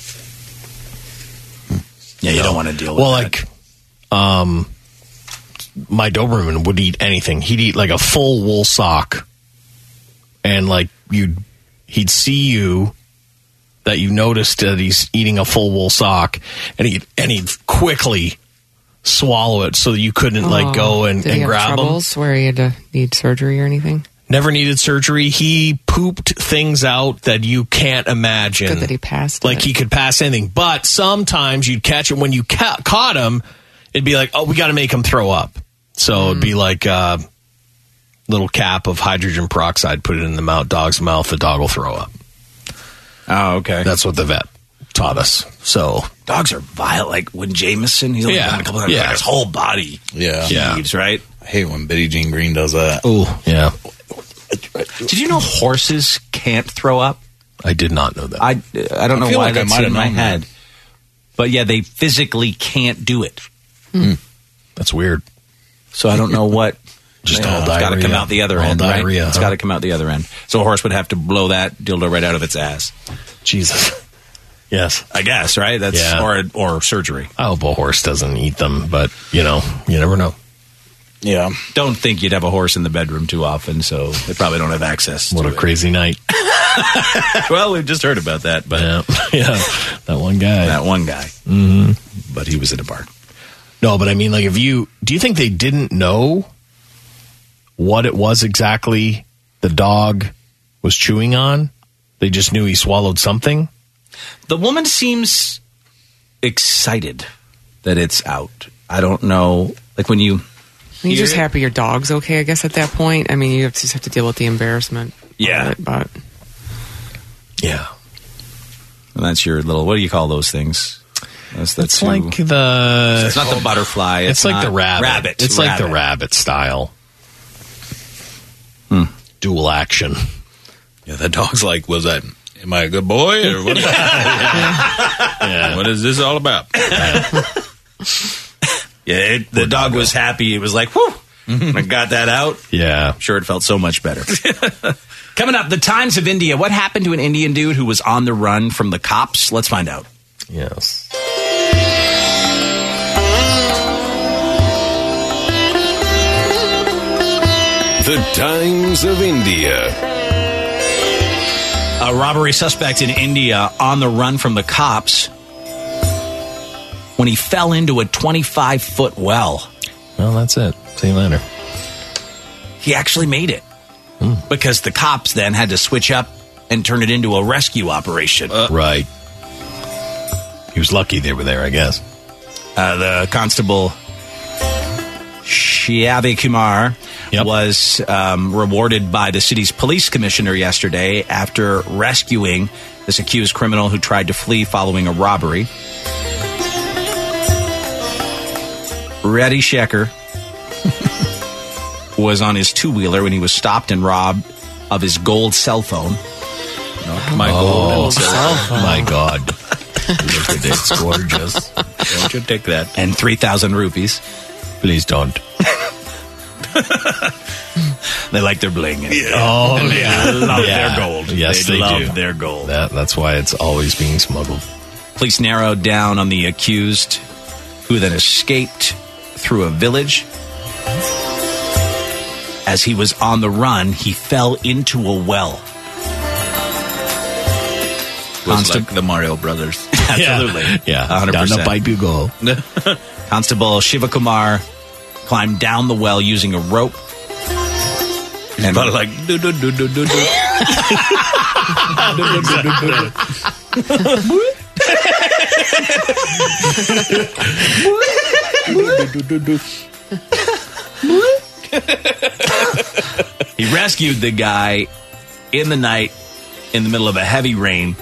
S2: Yeah, you don't want to deal with
S3: Well,
S2: that.
S3: like, um, my Doberman would eat anything. He'd eat like a full wool sock, and like you, he'd see you that you noticed that he's eating a full wool sock, and he and he'd quickly swallow it so that you couldn't like
S4: Oh,
S3: go and,
S4: did he
S3: and
S4: have
S3: grab him.
S4: troubles where he had to need surgery or anything?
S3: Never needed surgery. He pooped things out that you can't imagine.
S4: Good that he passed
S3: Like
S4: it.
S3: he could pass anything. But sometimes you'd catch it when you ca- caught him. It'd be like, oh, we got to make him throw up. So it'd be like a little cap of hydrogen peroxide, put it in the mouth, dog's mouth. The dog will throw up.
S2: Oh, okay.
S3: That's what the vet taught us. So
S2: Dogs are vile. Like when Jameson, he's only
S3: Yeah.
S2: done a couple times.
S3: Yeah.
S2: Like his whole body
S5: Yeah.
S3: Yeah.
S2: heaves, right?
S5: I hate when Betty Jean Green does that.
S3: oh yeah,
S2: Did you know horses can't throw up?
S3: I did not know that.
S2: I I don't
S5: I
S2: know
S5: feel
S2: why
S5: like I
S2: that's
S5: might
S2: in
S5: have
S2: my
S5: known that.
S2: head. But yeah, they physically can't do it.
S3: That's weird.
S2: So I don't know what.
S3: Just
S2: Yeah,
S3: all
S2: it's
S3: diarrhea.
S2: got to come out the other
S3: all
S2: end,
S3: diarrhea,
S2: right? It's
S3: huh?
S2: got to come out the other end. So a horse would have to blow that dildo right out of its ass.
S3: Jesus. Yes.
S2: I guess, right? That's
S3: Yeah.
S2: or or surgery.
S3: I hope a horse doesn't eat them, but, you know, you never know.
S2: Yeah. Don't think you'd have a horse in the bedroom too often, so they probably don't have access
S3: What
S2: to
S3: a
S2: it.
S3: crazy night.
S2: Well, we've just heard about that, but
S3: Yeah. yeah. That one guy.
S2: that one guy.
S3: hmm
S2: But he was in a bar.
S3: No, but I mean, like, if you, do you think they didn't know what it was exactly the dog was chewing on? They just knew he swallowed something?
S2: The woman seems excited that it's out. I don't know. Like when you.
S4: You're
S2: hear
S4: just
S2: it-
S4: happy your dog's okay, I guess, at that point. I mean, you have to just have to deal with the embarrassment.
S2: Yeah.
S4: of it, but
S3: Yeah.
S2: And that's your little. What do you call those things? That's, that's
S3: It's
S2: who-
S3: like the.
S2: It's not the butterfly.
S3: It's,
S2: It's,
S3: like
S2: not-
S3: the rabbit.
S2: Rabbit.
S3: It's like the
S2: Rabbit.
S3: rabbit style.
S2: Hmm.
S3: Dual action.
S5: Yeah, that dog's like, was that, am I a good boy? Or what,
S3: Yeah.
S5: what is this all about?
S2: Yeah, it, the dog was happy. It was like, whew, I got that out.
S3: Yeah.
S2: I'm sure it felt so much better. Coming up, the Times of India. What happened to an Indian dude who was on the run from the cops? Let's find out.
S3: Yes.
S1: The Times of India.
S2: A robbery suspect in India on the run from the cops when he fell into a twenty-five foot well.
S3: Well, that's it. See you later.
S2: He actually made it because the cops then had to switch up and turn it into a rescue operation.
S3: Right. He was lucky they were there, I guess.
S2: Uh, the constable Shiavi Kumar
S3: Yep.
S2: was um, rewarded by the city's police commissioner yesterday after rescuing this accused criminal who tried to flee following a robbery. Reddy Shekhar was on his two-wheeler when he was stopped and robbed of his gold cell phone.
S5: My
S3: Oh,
S5: golden cell phone.
S3: my God. Look at it. It's gorgeous.
S5: Don't you take that.
S2: And three thousand rupees.
S3: Please don't.
S2: They like their bling.
S3: Oh,
S2: And they
S3: yeah.
S2: love
S3: Yeah.
S2: their gold.
S3: Yes, they
S2: love
S3: do.
S2: their gold.
S3: That, that's why it's always being smuggled.
S2: Police narrowed down on the accused, who then escaped through a village. As he was on the run, he fell into a well.
S5: Was
S2: Constab-
S5: like the Mario Brothers.
S2: Absolutely.
S3: Yeah.
S2: one hundred
S3: Down
S2: percent.
S3: the pipe you go.
S2: Constable Shivakumar climbed down the well using a rope.
S5: And about like, do, do, do, do, do, do.
S2: He rescued the guy in the night in the middle of a heavy rain.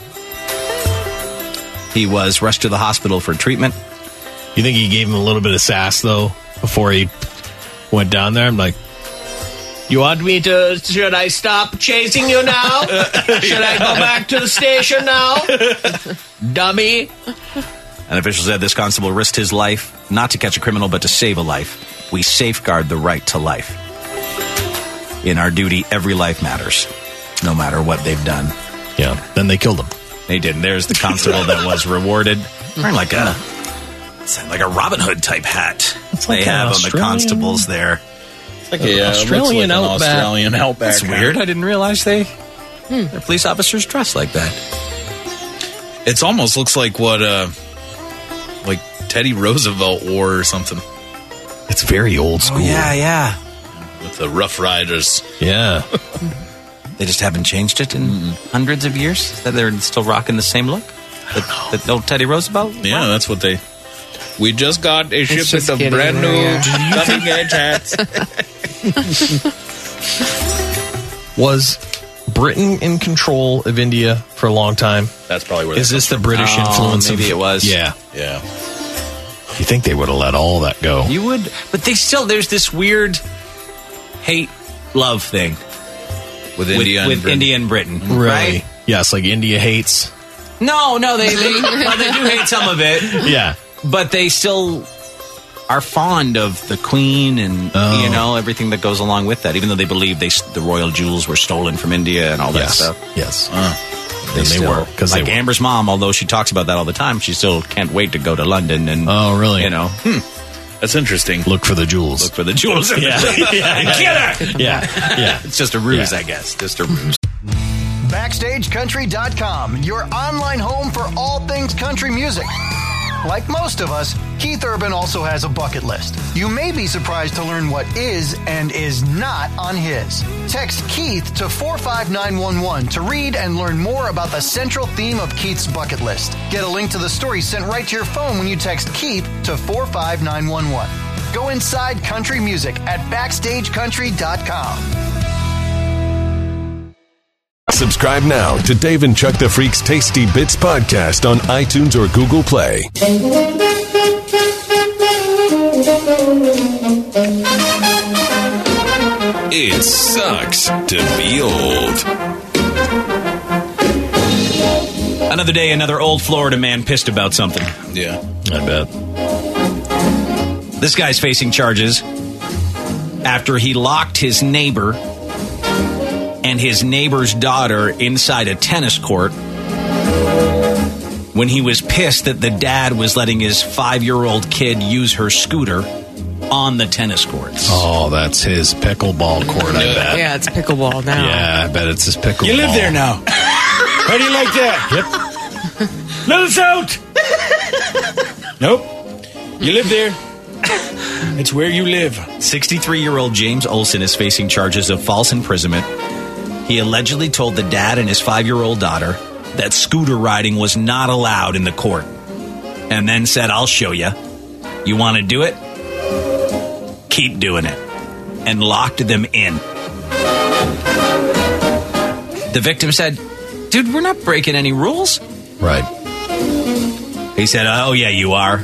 S2: He was rushed to the hospital for treatment.
S3: You think he gave him a little bit of sass, though, before he went down there? I'm like, you want me to, should I stop chasing you now? Should I go back to the station now? Dummy.
S2: An official said this constable risked his life not to catch a criminal, but to save a life. We safeguard the right to life. In our duty, every life matters, no matter what they've done.
S3: Yeah, then they killed him.
S2: They did. And there's the constable that was rewarded. Wearing like a like a Robin Hood type hat.
S3: It's like
S2: they
S3: an
S2: have on the
S3: Australian-
S2: constables there.
S5: Like a, uh,
S3: Australian
S5: looks like an
S3: outback.
S5: Australian outback.
S2: That's weird. I didn't realize they their police officers dress like that.
S5: It almost looks like what uh, like Teddy Roosevelt wore or something.
S3: It's very old school.
S2: Oh, yeah, yeah.
S5: With the Rough Riders.
S3: Yeah.
S2: They just haven't changed it in hundreds of years. That they're still rocking the same look. That, that old Teddy Roosevelt.
S5: Yeah, that's what they. We just got a
S4: just
S5: shipment of
S4: kidding,
S5: brand new
S4: yeah.
S5: cutting edge hats.
S3: Was Britain in control of India for a long time?
S5: That's probably where.
S3: Is
S5: that
S3: this the
S5: comes from.
S3: British
S2: Oh,
S3: influence?
S2: maybe
S3: of,
S2: it was.
S3: Yeah.
S5: Yeah.
S3: You think they would have let all that go?
S2: You would, but they still. There's this weird hate love thing
S5: With India,
S2: with,
S5: and
S2: with
S5: Britain.
S2: India and Britain,
S3: Really?
S2: right?
S3: Yes, like India hates.
S2: No, no, they they, well, they do hate some of it,
S3: Yeah.
S2: but they still are fond of the Queen and
S3: Oh.
S2: you know everything that goes along with that. Even though they believe they the royal jewels were stolen from India and all that
S3: Yes.
S2: stuff.
S3: Yes.
S2: Uh,
S3: They
S2: still,
S3: were, 'cause they
S2: like
S3: were.
S2: Amber's mom, although she talks about that all the time, she still can't wait to go to London and
S3: Oh, really?
S2: you know
S5: Hmm. That's interesting.
S3: Look for the jewels.
S2: look for the jewels. in
S3: Yeah.
S2: the-
S3: Yeah.
S2: Get her!
S3: Yeah. Yeah.
S2: It's just a ruse,
S3: Yeah.
S2: I guess. Just a ruse.
S8: Backstage Country dot com, your online home for all things country music. Like most of us, Keith Urban also has a bucket list. You may be surprised to learn what is and is not on his. Text Keith to four five nine one one to read and learn more about the central theme of Keith's bucket list. Get a link to the story sent right to your phone when you text Keith to four five nine one one. Go inside country music at backstage country dot com.
S1: Subscribe now to Dave and Chuck the Freak's Tasty Bits podcast on iTunes or Google Play. It sucks to be old.
S2: Another day, another old Florida man pissed about something.
S5: Yeah.
S3: I bet.
S2: This guy's facing charges after he locked his neighbor and his neighbor's daughter inside a tennis court when he was pissed that the dad was letting his five-year-old kid use her scooter on the tennis courts.
S3: Oh, that's his pickleball court, I bet.
S4: Yeah, it's pickleball now.
S3: Yeah, I bet it's his pickleball.
S5: You live there now. How do you like that?
S3: Yep.
S5: Let us out. Nope. You live there. It's where you live.
S2: sixty-three-year-old James Olson is facing charges of false imprisonment. He allegedly told the dad and his five-year-old daughter that scooter riding was not allowed in the court, and then said, "I'll show you. You want to do it? Keep doing it," and locked them in. The victim said, "Dude, we're not breaking any rules."
S3: Right.
S2: He said, "Oh, yeah, you are."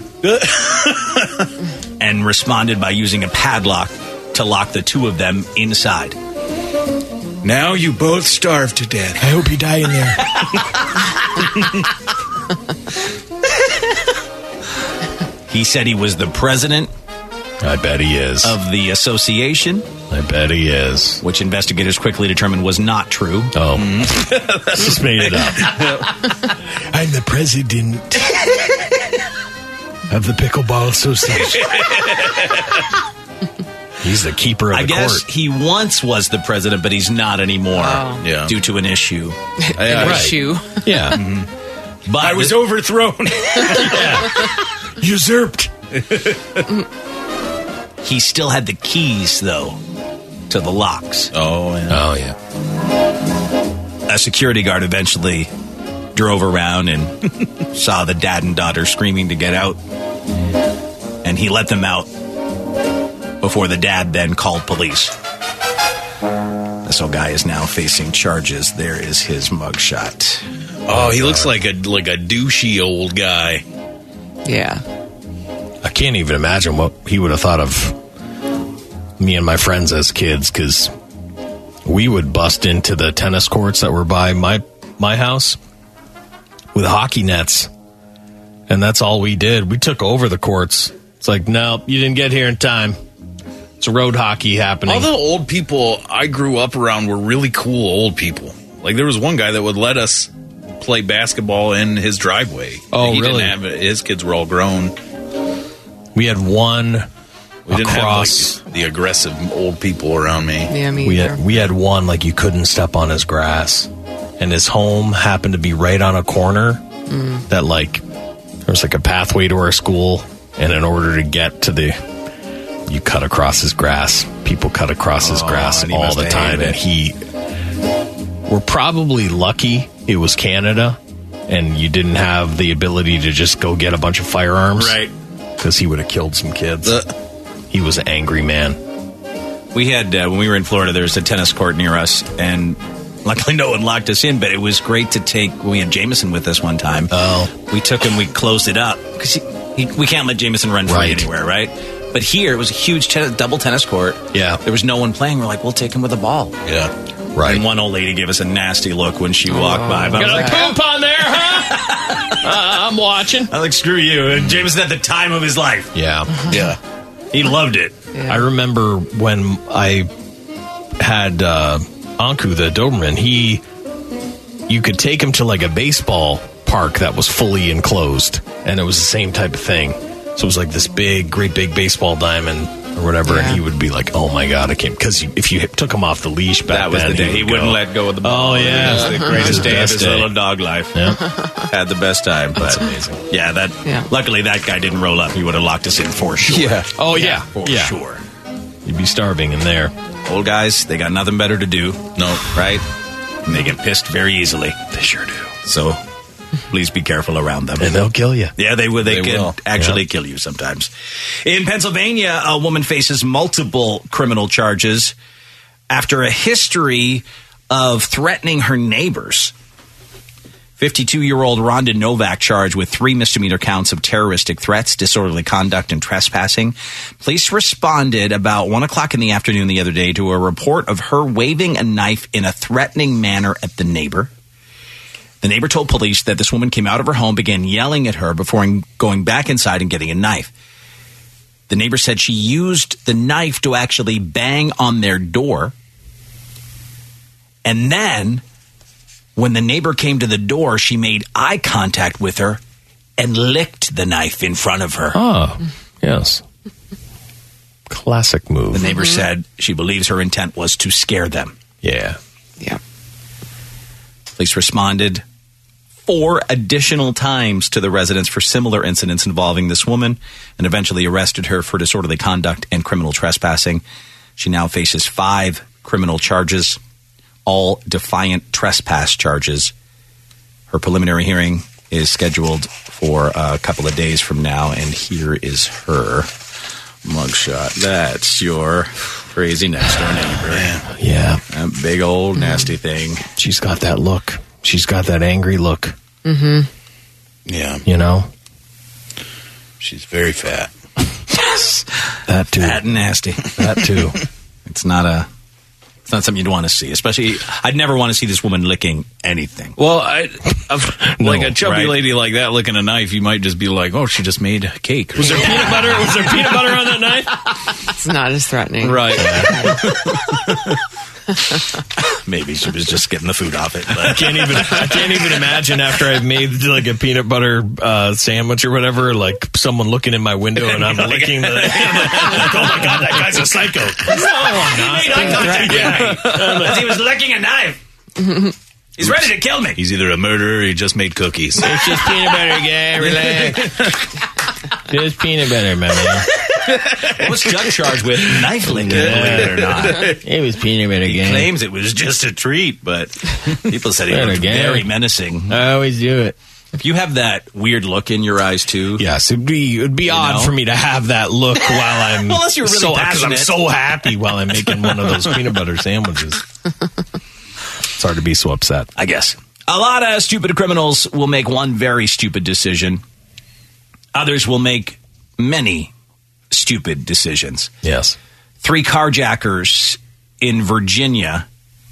S2: And responded by using a padlock to lock the two of them inside.
S5: Now you both starve to death. I hope you die in there.
S2: He said he was the president
S3: I bet he is.
S2: of the association,
S3: I bet he is.
S2: which investigators quickly determined was not true.
S3: Oh. Just made it up.
S5: I'm the president of the Pickleball Association.
S3: He's the keeper of
S2: I
S3: the
S2: guess
S3: court.
S2: he once was the president, but he's not anymore
S4: Oh.
S5: Yeah.
S2: due to an issue.
S4: An
S3: Right.
S4: issue.
S3: Yeah.
S2: But
S5: I was overthrown. Usurped.
S2: he still had the keys, though, to the locks.
S5: Oh, yeah.
S3: Oh, yeah.
S2: A security guard eventually drove around and saw the dad and daughter screaming to get out. And he let them out before the dad then called police. This old guy is now facing charges. There is his mugshot.
S5: Oh, he looks like a like a douchey old guy.
S4: Yeah.
S3: I can't even imagine what he would have thought of me and my friends as kids, because we would bust into the tennis courts that were by my my house with hockey nets, and that's all we did. We took over the courts. It's like, no, you didn't get here in time. It's road hockey happening.
S5: All the old people I grew up around were really cool old people. Like, there was one guy that would let us play basketball in his driveway.
S3: Oh,
S5: he
S3: really?
S5: Didn't have, his kids were all grown.
S3: We had one
S5: We didn't
S3: across.
S5: have like, the aggressive old people around me.
S4: Yeah, me
S3: we
S4: either.
S3: had we had one like you couldn't step on his grass, and his home happened to be right on a corner
S4: Mm.
S3: that like there was like a pathway to our school, and in order to get to the, you cut across his grass. People cut across his
S2: Oh,
S3: grass
S2: and he
S3: all
S2: must
S3: the
S2: have
S3: time,
S2: hated
S3: and he. We're probably lucky it was Canada, and you didn't have the ability to just go get a bunch of firearms,
S2: Right.
S3: Because he would have killed some kids.
S5: Uh,
S3: He was an angry man.
S2: We had, uh, when we were in Florida, there was a tennis court near us, and luckily no one locked us in, but it was great to take, we had Jameson with us one time.
S3: Oh.
S2: We took him, we closed it up, because we can't let Jameson run free
S3: Right.
S2: anywhere, right? But here, it was a huge ten- double tennis court.
S3: Yeah.
S2: There was no one playing. We're like, we'll take him with a ball.
S5: yeah.
S3: Right.
S2: And one old lady gave us a nasty look when she walked by. But I was like,
S3: poop on there, huh? uh, I'm watching.
S2: I was like, screw you. And Jameson had the time of his life.
S3: Yeah.
S5: Yeah.
S2: He loved it.
S3: I remember when I had uh, Anku, the Doberman, he, you could take him to like a baseball park that was fully enclosed, and it was the same type of thing. So it was like this big, great big baseball diamond or whatever, yeah. and he would be like, "Oh my god, I can't!" Because if you took him off the leash back
S2: that was
S3: then,
S2: the day he, would he wouldn't let go of the ball.
S3: Oh yeah,
S2: it was the greatest day of his
S3: day.
S2: little dog life.
S3: Yeah.
S2: Had the best time. But
S3: That's amazing.
S2: Yeah, that.
S4: Yeah.
S2: Luckily, that guy didn't roll up. He would have locked us in for sure.
S3: Yeah. Oh yeah, yeah.
S2: for
S3: yeah.
S2: sure.
S3: You'd be starving in there.
S2: Old guys, they got nothing better to do. No, right? And they get pissed very easily.
S3: They sure do.
S2: So. Please be careful around them.
S3: And they'll kill you.
S2: Yeah, they will. They,
S3: they
S2: can
S3: will.
S2: actually
S3: yeah.
S2: kill you sometimes. In Pennsylvania, a woman faces multiple criminal charges after a history of threatening her neighbors. fifty-two-year-old Rhonda Novak charged with three misdemeanor counts of terroristic threats, disorderly conduct, and trespassing. Police responded about one o'clock in the afternoon the other day to a report of her waving a knife in a threatening manner at the neighbor. The neighbor told police that this woman came out of her home, began yelling at her before going back inside and getting a knife. The neighbor said she used the knife to actually bang on their door. And then, when the neighbor came to the door, she made eye contact with her and licked the knife in front of her.
S3: Oh, yes. Classic move.
S2: The neighbor mm-hmm. said she believes her intent was to scare them.
S3: Yeah.
S4: Yeah.
S2: Police responded four additional times to the residence for similar incidents involving this woman and eventually arrested her for disorderly conduct and criminal trespassing. She now faces five criminal charges, all defiant trespass charges. Her preliminary hearing is scheduled for a couple of days from now, and here is her mugshot. That's your crazy next door neighbor.
S3: Yeah.
S2: That big old nasty thing.
S3: She's got that look. She's got that angry look.
S4: Mm-hmm.
S5: Yeah.
S3: You know?
S5: She's very fat.
S2: Yes.
S3: That too.
S2: Fat and nasty.
S3: That too.
S2: It's not a... It's not something you'd want to see, especially. I'd never want to see this woman licking anything.
S5: Well, I,
S3: No,
S5: like a chubby
S2: right?
S5: lady like that licking a knife, you might just be like, "Oh, she just made a cake."
S3: Was there peanut butter? Was there peanut butter on that knife?
S4: It's not as threatening.
S5: Right.
S2: Maybe she was just getting the food off it. But.
S3: I can't even. I can't even imagine after I've made like a peanut butter uh, sandwich or whatever, like someone looking in my window and I'm licking the. Like, oh my god, that guy's a psycho. No, I'm not.
S2: He made eye contact with me as he was licking a knife. He's ready to kill me.
S5: He's either a murderer or he just made cookies.
S3: It's just peanut butter, guy. Relax. Just peanut butter, my man.
S2: What was Chuck charged with? Knife licking,
S3: Yeah.
S2: believe it or not.
S3: It was peanut butter,
S2: He
S3: guy.
S2: claims it was just a treat, but people said he
S3: Better
S2: looked
S3: gang.
S2: very menacing.
S3: I always do it.
S2: If you have that weird look in your eyes too,
S3: Yes, it'd be it'd be
S2: You
S3: odd
S2: know?
S3: for me to have that look while I'm
S2: Unless you're really
S3: so, 'cause I'm
S2: passionate.
S3: so happy while I'm making one of those peanut butter sandwiches. It's hard to be so upset.
S2: I guess. A lot of stupid criminals will make one very stupid decision. Others will make many stupid decisions.
S3: Yes.
S2: Three carjackers in Virginia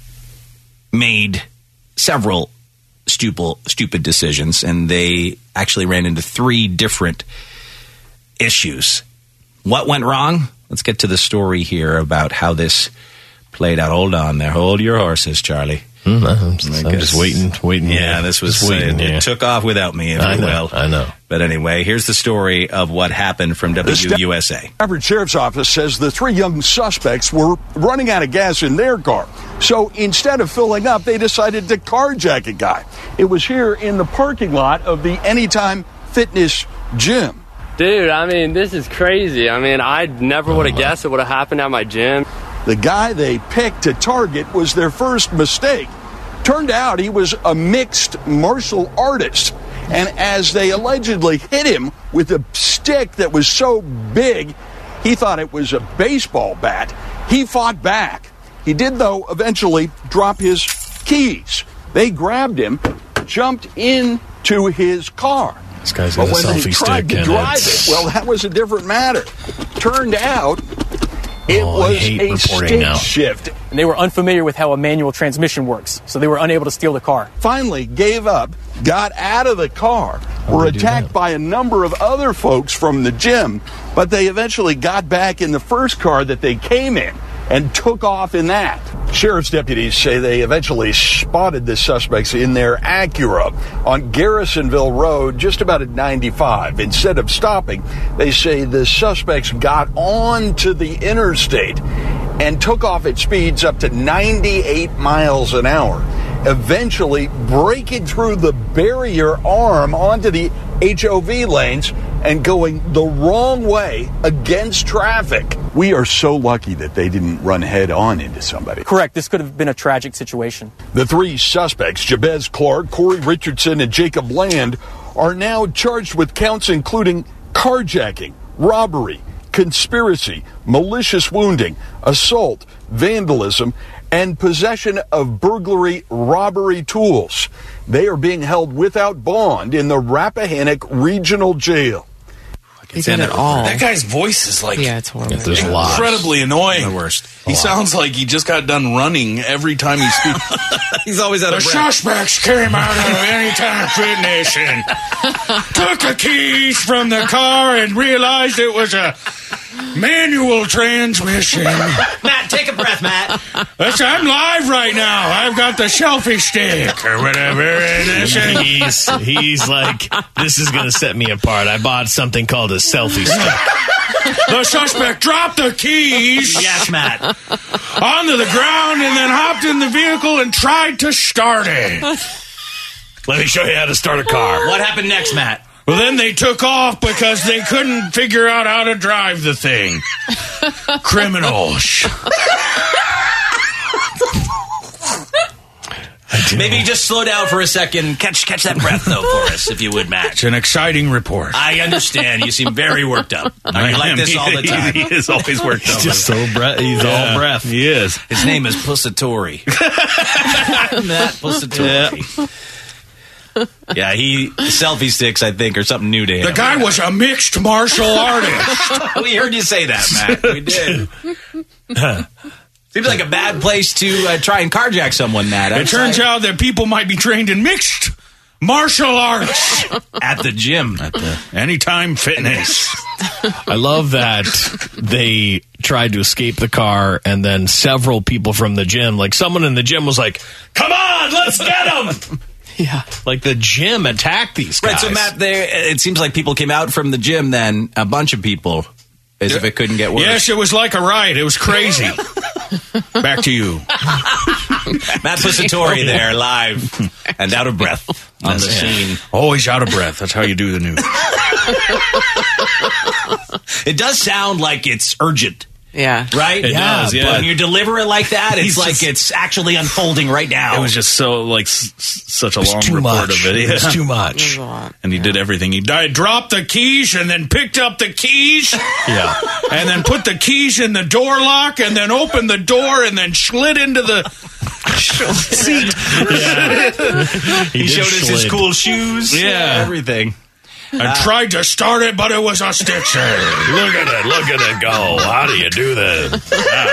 S2: made several stupid, stupid decisions, and they actually ran into three different issues. What went wrong? Let's get to the story here about how this played out. Hold on there. Hold your horses, Charlie.
S3: Mm, I'm, just, I'm just waiting, waiting.
S2: Yeah, this was
S3: just waiting.
S2: it,
S3: yeah.
S2: it took off without me, if
S3: I
S2: you
S3: know.
S2: will.
S3: I know.
S2: But anyway, here's the story of what happened from W U S A.
S18: Stafford Sheriff's Office says the three young suspects were running out of gas in their car. So instead of filling up, they decided to carjack a guy. It was here in the parking lot of the Anytime Fitness Gym.
S19: Dude, I mean, this is crazy. I mean, I never would have guessed it would have happened at my gym.
S18: The guy they picked to target was their first mistake. Turned out he was a mixed martial artist. And as they allegedly hit him with a stick that was so big, he thought it was a baseball bat. He fought back. He did, though, eventually drop his keys. They grabbed him, jumped into his car.
S3: This guy's
S18: But
S3: got a
S18: when they
S3: selfie
S18: tried
S3: stick
S18: to
S3: and
S18: drive
S3: it's-
S18: it, well, that was a different matter. Turned out it
S16: Oh, I
S18: was
S16: hate
S18: a
S16: reporting
S18: stick
S16: now.
S18: shift.
S16: And they were unfamiliar with how a manual transmission works, so they were unable to steal the car.
S18: Finally gave up, got out of the car, were attacked by a number of other folks from the gym. but they eventually got back in the first car that they came in and took off in that. Sheriff's deputies say they eventually spotted the suspects in their Acura on Garrisonville Road, just about at ninety-five. Instead of stopping, they say the suspects got onto the interstate and took off at speeds up to ninety-eight miles an hour, eventually breaking through the barrier arm onto the H O V lanes and going the wrong way against traffic. We are so lucky that they didn't run head on into somebody.
S16: Correct. This could have been a tragic situation.
S18: The three suspects, Jabez Clark, Corey Richardson, and Jacob Land, are now charged with counts including carjacking, robbery, conspiracy, malicious wounding, assault, vandalism, and possession of burglary robbery tools. They are being held without bond in the Rappahannock Regional Jail.
S4: He did it all.
S5: That guy's voice is like
S4: yeah, it's horrible.
S3: Yeah, there's a lot.
S5: Incredibly annoying.
S2: The worst.
S5: He sounds like he just got done running every time he speaks.
S2: He's always out
S5: the
S2: of breath.
S5: suspects came out of Anytime Fitness and took the keys from the car and realized it was a manual transmission.
S2: Matt, take a breath, Matt.
S5: That's, I'm live right now. I've got the selfie stick or whatever. And this and
S3: he's, he's like, this is going to set me apart. I bought something called a selfie stick.
S5: The suspect dropped the keys.
S2: Yes, Matt.
S5: Onto the ground and then hopped in the vehicle and tried to start it.
S3: Let me show you how to start a car.
S2: What happened next, Matt?
S5: Well, then they took off because they couldn't figure out how to drive the thing. Criminals.
S2: Maybe just slow down for a second. Catch catch that breath, though, for us, if you would, Matt.
S5: It's an exciting report.
S2: I understand. You seem very worked up. Are you like this all the time?
S5: He is always worked up.
S3: He's just so breath. He's
S5: Yeah,
S3: all breath.
S5: He is.
S2: His name is Pussatori. Matt Pussatori. Yeah, he selfie sticks, I think, are something new to him.
S5: The guy was a mixed martial artist.
S2: We heard you say that, Matt. We did. Seems like a bad place to uh, try and carjack someone, Matt.
S5: It turns out that people might be trained in mixed martial arts
S2: at the gym.
S5: At the Anytime Fitness.
S3: I love that they tried to escape the car, and then several people from the gym, like someone in the gym was like, "Come on, let's get him!"
S4: Yeah,
S3: like the gym attacked these guys.
S2: Right. So Matt, there. It seems like people came out from the gym. Then a bunch of people, as if it couldn't get worse.
S5: Yes, it was like a riot. It was crazy. Back to you.
S2: Matt Pussatori there, live and out of breath on the scene.
S5: Always out of breath. That's how you do the news.
S2: It does sound like it's urgent.
S4: Yeah.
S2: Right?
S5: It
S2: yeah,
S5: does, yeah.
S2: But when you deliver it like that, it's
S5: He's
S2: like
S5: just-
S2: it's actually unfolding right now.
S5: It was just so, like, s- s- such a
S3: It's
S5: long
S3: too
S5: report
S3: much.
S5: of it.
S3: It was
S5: Yeah.
S3: too much.
S5: And he did everything. He died, dropped the keys and then picked up the keys.
S3: Yeah.
S5: And then put the keys in the door lock and then opened the door and then slid into the seat.
S3: Yeah.
S2: He,
S3: did
S2: showed us his
S3: slid.
S2: cool shoes.
S5: Yeah.
S2: everything.
S5: I tried to start it, but it was a stitcher.
S3: Look at it. Look at it go. How do you do that?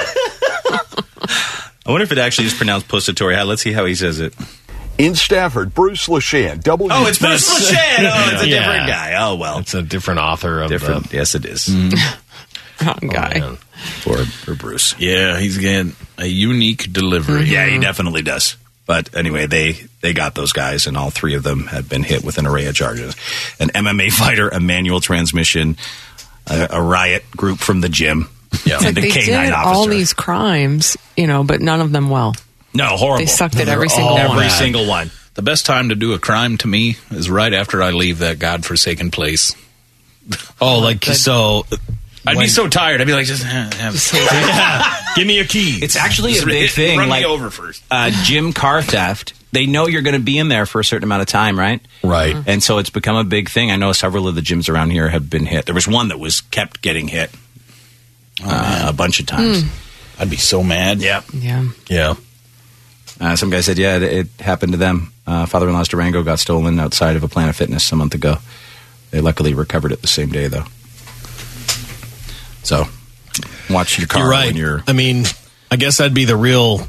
S2: I wonder if it actually is pronounced Pussatori. Let's see how he says it.
S18: In Stafford, Bruce Leshan. W-
S2: Oh, it's Bruce Leshan. Oh, it's a
S3: Yeah.
S2: different guy. Oh, well.
S3: It's a different author of
S2: Different.
S3: the
S2: Yes, it is.
S4: Wrong guy.
S3: man.
S2: For, for Bruce.
S5: Yeah, he's getting a unique delivery.
S2: Yeah, he definitely does. But anyway, they, they got those guys, and all three of them had been hit with an array of charges. An M M A fighter, a manual transmission, a, a riot group from the gym,
S3: Yeah.
S4: It's
S2: and
S4: like
S2: a
S4: they
S2: K nine
S4: did
S2: officer.
S4: all these crimes, you know, but none of them well.
S2: no, horrible.
S4: They sucked at every
S2: They're
S4: single
S2: all
S4: one.
S2: Every
S5: bad.
S2: single one.
S5: The best time to do a crime to me is right after I leave that godforsaken place.
S3: Oh, like, so...
S5: I'd
S3: when-
S5: be so tired. I'd be like, just, eh, have
S3: Yeah. Give me a key.
S2: It's actually a
S5: Just
S2: big
S5: hit-
S2: thing.
S5: run me
S2: like
S5: over first.
S2: Uh, gym car theft. They know you're going to be in there for a certain amount of time, right?
S3: Right.
S2: And so it's become a big thing. I know several of the gyms around here have been hit. There was one that was kept getting hit uh, a bunch of times.
S5: I'd be so mad.
S2: Yeah.
S4: Yeah.
S3: Yeah.
S2: Uh, some guy said, yeah, it, it happened to them. Uh, father-in-law's Durango got stolen outside of a Planet Fitness a month ago. They luckily recovered it the same day, though. So, watch your car
S3: You're right.
S2: when you're...
S3: I mean, I guess that'd be the real,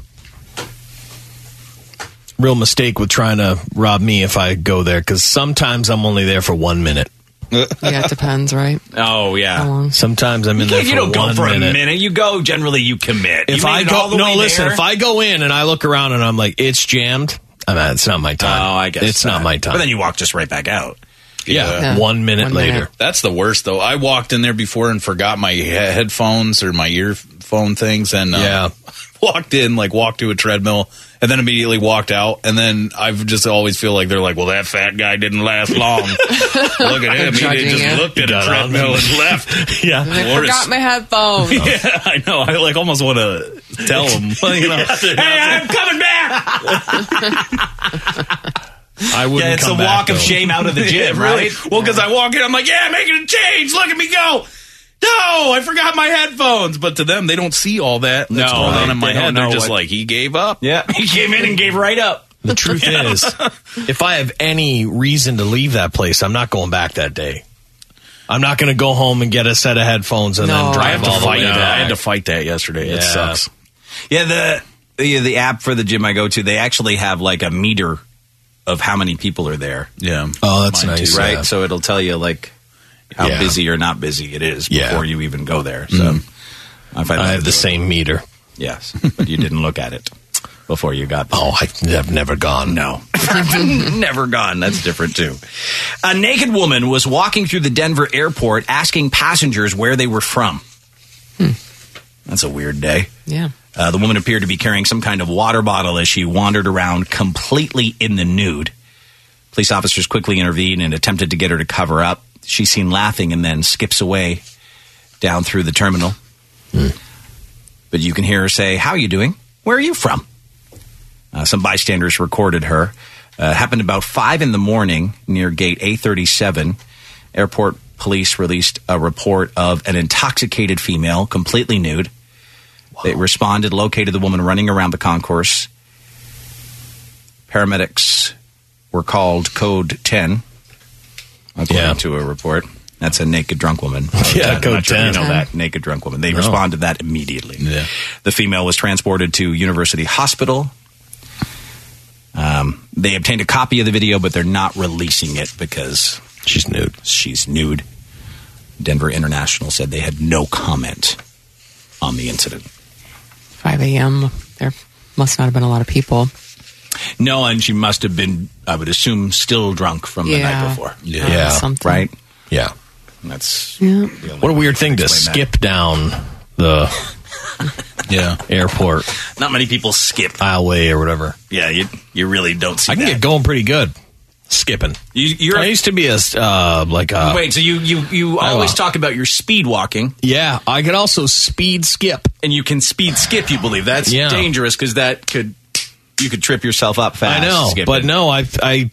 S3: real mistake with trying to rob me if I go there, because sometimes I'm only there for one minute.
S4: Yeah, it depends, right?
S2: Oh, yeah.
S3: Sometimes I'm in
S2: You,
S3: there
S2: can't-
S3: for
S2: you don't go
S3: one
S2: for
S3: minute.
S2: a minute. You go, generally, you commit.
S3: If
S2: You
S3: I
S2: made it all
S3: go,
S2: the
S3: no,
S2: way
S3: listen.
S2: there.
S3: If I go in and I look around and I'm like, it's jammed. I mean, it's not my time.
S2: Oh, I guess
S3: it's
S2: so.
S3: not my time.
S2: But then you walk just right back out.
S3: yeah,
S5: Yeah.
S3: one minute
S5: One
S3: later.
S5: minute. That's the worst, though. I walked in there before and forgot my he- headphones or my earphone things, and uh,
S3: Yeah.
S5: walked in, like walked to a treadmill, and then immediately walked out. And then I just always feel like they're like, "Well, that fat guy didn't last long. Look at him; he
S4: Judging
S5: just
S4: you.
S5: looked at a
S3: Got on
S5: treadmill
S3: them.
S5: and left."
S3: yeah,
S4: I
S5: Or
S4: forgot
S5: is-
S4: my headphones.
S5: Yeah, I know. I like almost want to tell him, you know, "Hey, I'm coming back."
S3: I wouldn't.
S2: Yeah, it's
S3: come
S2: a
S3: back,
S2: walk of
S3: though.
S2: shame out of the gym,
S5: Yeah, really.
S2: right?
S5: Well, because I walk in, I'm like, "Yeah, making a change. Look at me go." No, I forgot my headphones. But to them, they don't see all that. That's
S2: No,
S5: going on
S2: they-
S5: in my
S2: they don't
S5: head.
S2: know
S5: They're just
S2: what-
S5: like, he gave up.
S2: Yeah, he came in and gave right up.
S3: The truth is, if I have any reason to leave that place, I'm not going back that day. I'm not going to go home and get a set of headphones and
S4: No.
S3: then
S5: I
S3: drive
S5: have to
S3: all the
S5: fight
S3: way
S5: that.
S3: back.
S5: I had to fight that yesterday. It
S3: Yeah.
S5: sucks.
S2: Yeah, the, the the app for the gym I go to, they actually have like a meter of how many people are there.
S5: Yeah.
S3: Oh, that's
S5: Mine
S3: nice.
S5: too.
S2: Right?
S3: Yeah.
S2: So it'll tell you like how
S3: Yeah.
S2: busy or not busy it is
S3: Yeah.
S2: before you even go there. So
S3: Mhm.
S2: I, find
S3: I
S2: that
S3: have the
S2: to-
S3: same meter.
S2: Yes, but you didn't look at it before you got there.
S3: Oh, I've never gone.
S2: No. Never gone. That's different, too. A naked woman was walking through the Denver airport asking passengers where they were from.
S4: Hmm.
S2: That's a weird day.
S4: Yeah.
S2: Uh, the woman appeared to be carrying some kind of water bottle as she wandered around completely in the nude. Police officers quickly intervened and attempted to get her to cover up. She's seen laughing and then skips away down through the terminal.
S3: Hmm.
S2: But you can hear her say, "How are you doing? Where are you from?" Uh, some bystanders recorded her. Uh, it happened about five in the morning near gate A thirty-seven. Airport police released a report of an intoxicated female, completely nude. They responded, located the woman running around the concourse. Paramedics were called Code ten, according
S3: Yeah.
S2: to a report. That's a naked drunk woman.
S3: Yeah,
S2: I'm
S3: Code
S2: not sure you
S3: ten.
S2: know that. Naked drunk woman. They
S3: No.
S2: responded to that immediately.
S5: Yeah.
S2: The female was transported to University Hospital. Um, they obtained a copy of the video, but they're not releasing it because
S3: she's nude.
S2: She's nude. Denver International said they had no comment on the incident.
S4: five a.m. There must not have been a lot of people.
S2: No, and she must have been, I would assume, still drunk from the
S4: Yeah.
S2: night before.
S4: Yeah. Yeah. Something.
S2: Right?
S3: Yeah.
S2: That's
S4: Yeah.
S3: What a weird thing to
S2: explain that.
S3: skip down the
S5: Yeah.
S3: airport
S2: Not many people skip.
S3: aisleway or whatever.
S2: Yeah, you you really don't see
S3: I can
S2: that.
S3: get going pretty good skipping.
S2: You, you're
S3: I used to be a uh, like a
S2: Wait, so you you you
S3: I
S2: always
S3: love-
S2: talk about your speed walking,
S3: yeah. I could also speed skip.
S2: and you can speed skip. You believe that's
S3: Yeah.
S2: dangerous because that could you could trip yourself up fast.
S3: I know,
S2: skipping.
S3: but no, I I.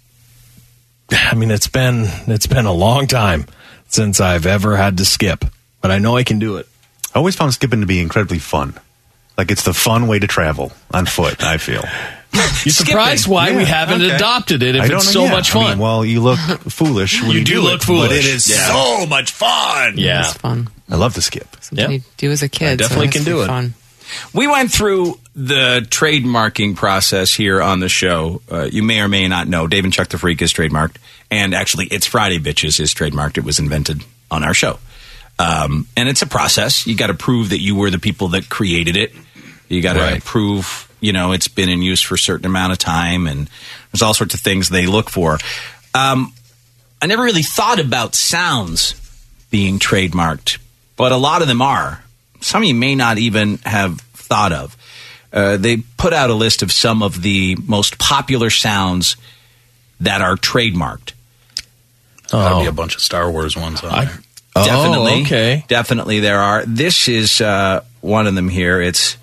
S3: I mean, it's been it's been a long time since I've ever had to skip, but I know I can do it.
S17: I always found skipping to be incredibly fun. Like, it's the fun way to travel on foot, I feel.
S3: You're surprised why we
S17: Yeah,
S3: haven't
S17: okay.
S3: adopted it if
S17: I don't
S3: it's
S17: know,
S3: so
S17: yeah.
S3: much
S17: I
S3: fun.
S17: mean, well, you look foolish when you,
S3: You do
S17: it,
S3: look foolish.
S17: but it is
S3: Yeah.
S2: so much fun.
S3: yeah,
S4: It's fun.
S17: I love to skip.
S4: Something
S3: Yeah.
S4: you do as a kid.
S3: I definitely
S4: so
S3: can
S4: it has to
S3: do
S4: be
S3: it.
S4: Fun.
S2: We went through the trademarking process here on the show. Uh, you may or may not know, Dave and Chuck the Freak is trademarked. And actually, It's Friday Bitches is trademarked. It was invented on our show. Um, and it's a process. You got to prove that you were the people that created it. You got to
S3: Right.
S2: prove, you know, it's been in use for a certain amount of time. And there's all sorts of things they look for. Um, I never really thought about sounds being trademarked, but a lot of them are. Some of you may not even have thought of. Uh, they put out a list of some of the most popular sounds that are trademarked.
S5: That'll be
S3: Oh.
S5: a bunch of Star Wars ones on
S3: I-
S5: there.
S3: Oh,
S2: Definitely.
S3: okay.
S2: Definitely there are. This is uh, one of them here. It's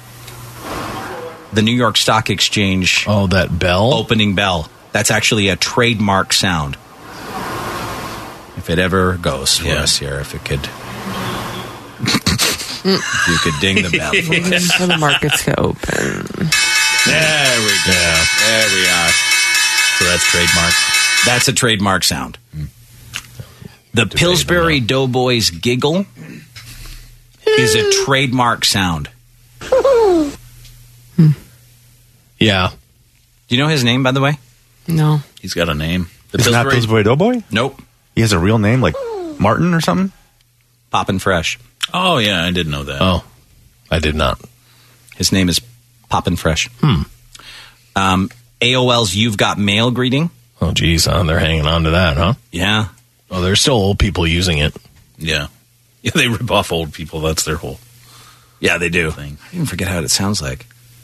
S2: the New York Stock Exchange
S3: Oh, that bell.
S2: opening bell. That's actually a trademark sound. If it ever goes for
S5: Yeah.
S2: us here, if it could... if you could ding the bell for us.
S4: Waiting for the markets to open.
S2: There we go. There we are.
S5: So that's trademark.
S2: That's a trademark sound. The Pillsbury Doughboys giggle is a trademark sound.
S3: Yeah.
S2: Do you know his name, by the way?
S4: No.
S5: He's got a name. The
S17: Is it not
S5: Pillsbury-
S17: Pillsbury Doughboy?
S2: Nope.
S17: He has a real name, like Martin or something?
S2: Poppin' Fresh.
S5: Oh, yeah, I didn't know that.
S3: Oh, I did not.
S2: His name is Poppin' Fresh.
S3: Hmm.
S2: Um, A O L's You've Got Mail greeting.
S3: Oh, geez, huh? They're hanging on to that, huh?
S2: Yeah.
S3: Oh, there's still old people using it.
S5: Yeah. Yeah, they rip off old people. That's their whole
S2: Yeah, they do.
S5: thing.
S2: I even forget how it sounds like.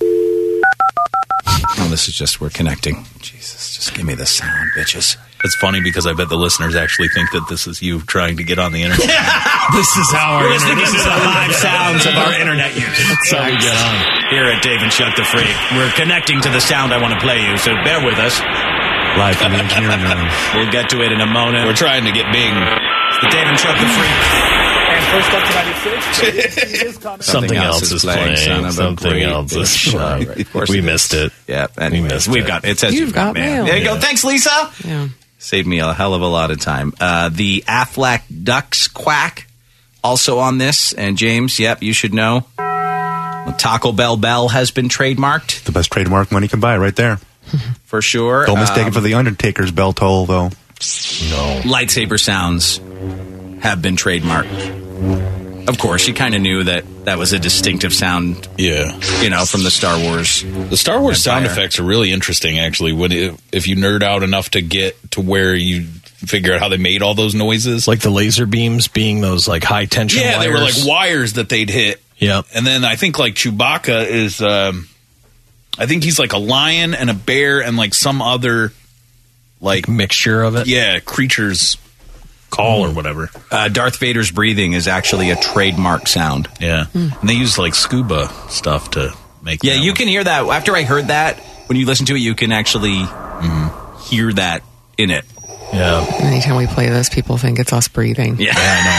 S2: Oh, this is just, we're connecting. Jesus, just give me the sound, bitches.
S5: It's funny because I bet the listeners actually think that this is you trying to get on the internet.
S3: This is how our
S2: We're listening
S3: internet,
S2: to
S3: this
S2: the
S3: is how
S2: live sounds of our internet use.
S3: That's how we get on.
S2: Here at Dave and Chuck the Freak, we're connecting to the sound I want to play you, so bear with us.
S17: Live from the engineering room.
S2: We'll get to it in a moment.
S5: We're trying to get big.
S2: It's the Dave and Chuck the Freak.
S16: And first up to ninety-six.
S3: Something,
S2: Something
S3: else,
S2: else
S3: is
S2: is
S3: playing.
S2: playing, son of a
S3: Something
S2: great
S3: else is
S2: bitch.
S3: playing.
S2: Right, of course
S3: We
S2: it is.
S3: missed it.
S2: Yeah, anyways,
S3: missed
S2: we've
S3: it.
S2: got it. Says
S4: You've
S2: you've got
S4: got
S2: mail.
S4: mail.
S2: There you
S3: Yeah.
S2: go. Thanks, Lisa.
S4: Yeah.
S2: Saved me a hell of a lot of time. Uh, the Aflac Ducks Quack also on this. And James, yep, you should know. The Taco Bell Bell has been trademarked
S17: The best trademark money can buy right there.
S2: for sure.
S17: Don't mistake
S2: Um,
S17: it for the Undertaker's bell toll, though.
S3: No.
S2: lightsaber sounds have been trademarked. Of course, you kind of knew that that was a distinctive sound,
S5: Yeah.
S2: you know, from the Star Wars.
S5: The Star Wars sound
S2: Empire.
S5: effects are really interesting, actually, when it, if you nerd out enough to get to where you figure out how they made all those noises.
S3: Like the laser beams being those like high tension
S5: yeah,
S3: wires.
S5: they were like wires that they'd hit.
S3: Yep.
S5: And then I think like Chewbacca is, um, I think he's like a lion and a bear and like some other like
S3: mixture of it.
S5: yeah creatures call or whatever.
S2: Uh, Darth Vader's breathing is actually a trademark sound.
S5: Yeah, and they use like scuba stuff to make.
S2: Yeah,
S5: that
S2: you
S5: one.
S2: can hear that. After I heard that, when you listen to it, you can actually hear that in it.
S3: Yeah.
S4: Anytime we play this, people think it's us breathing.
S2: Yeah,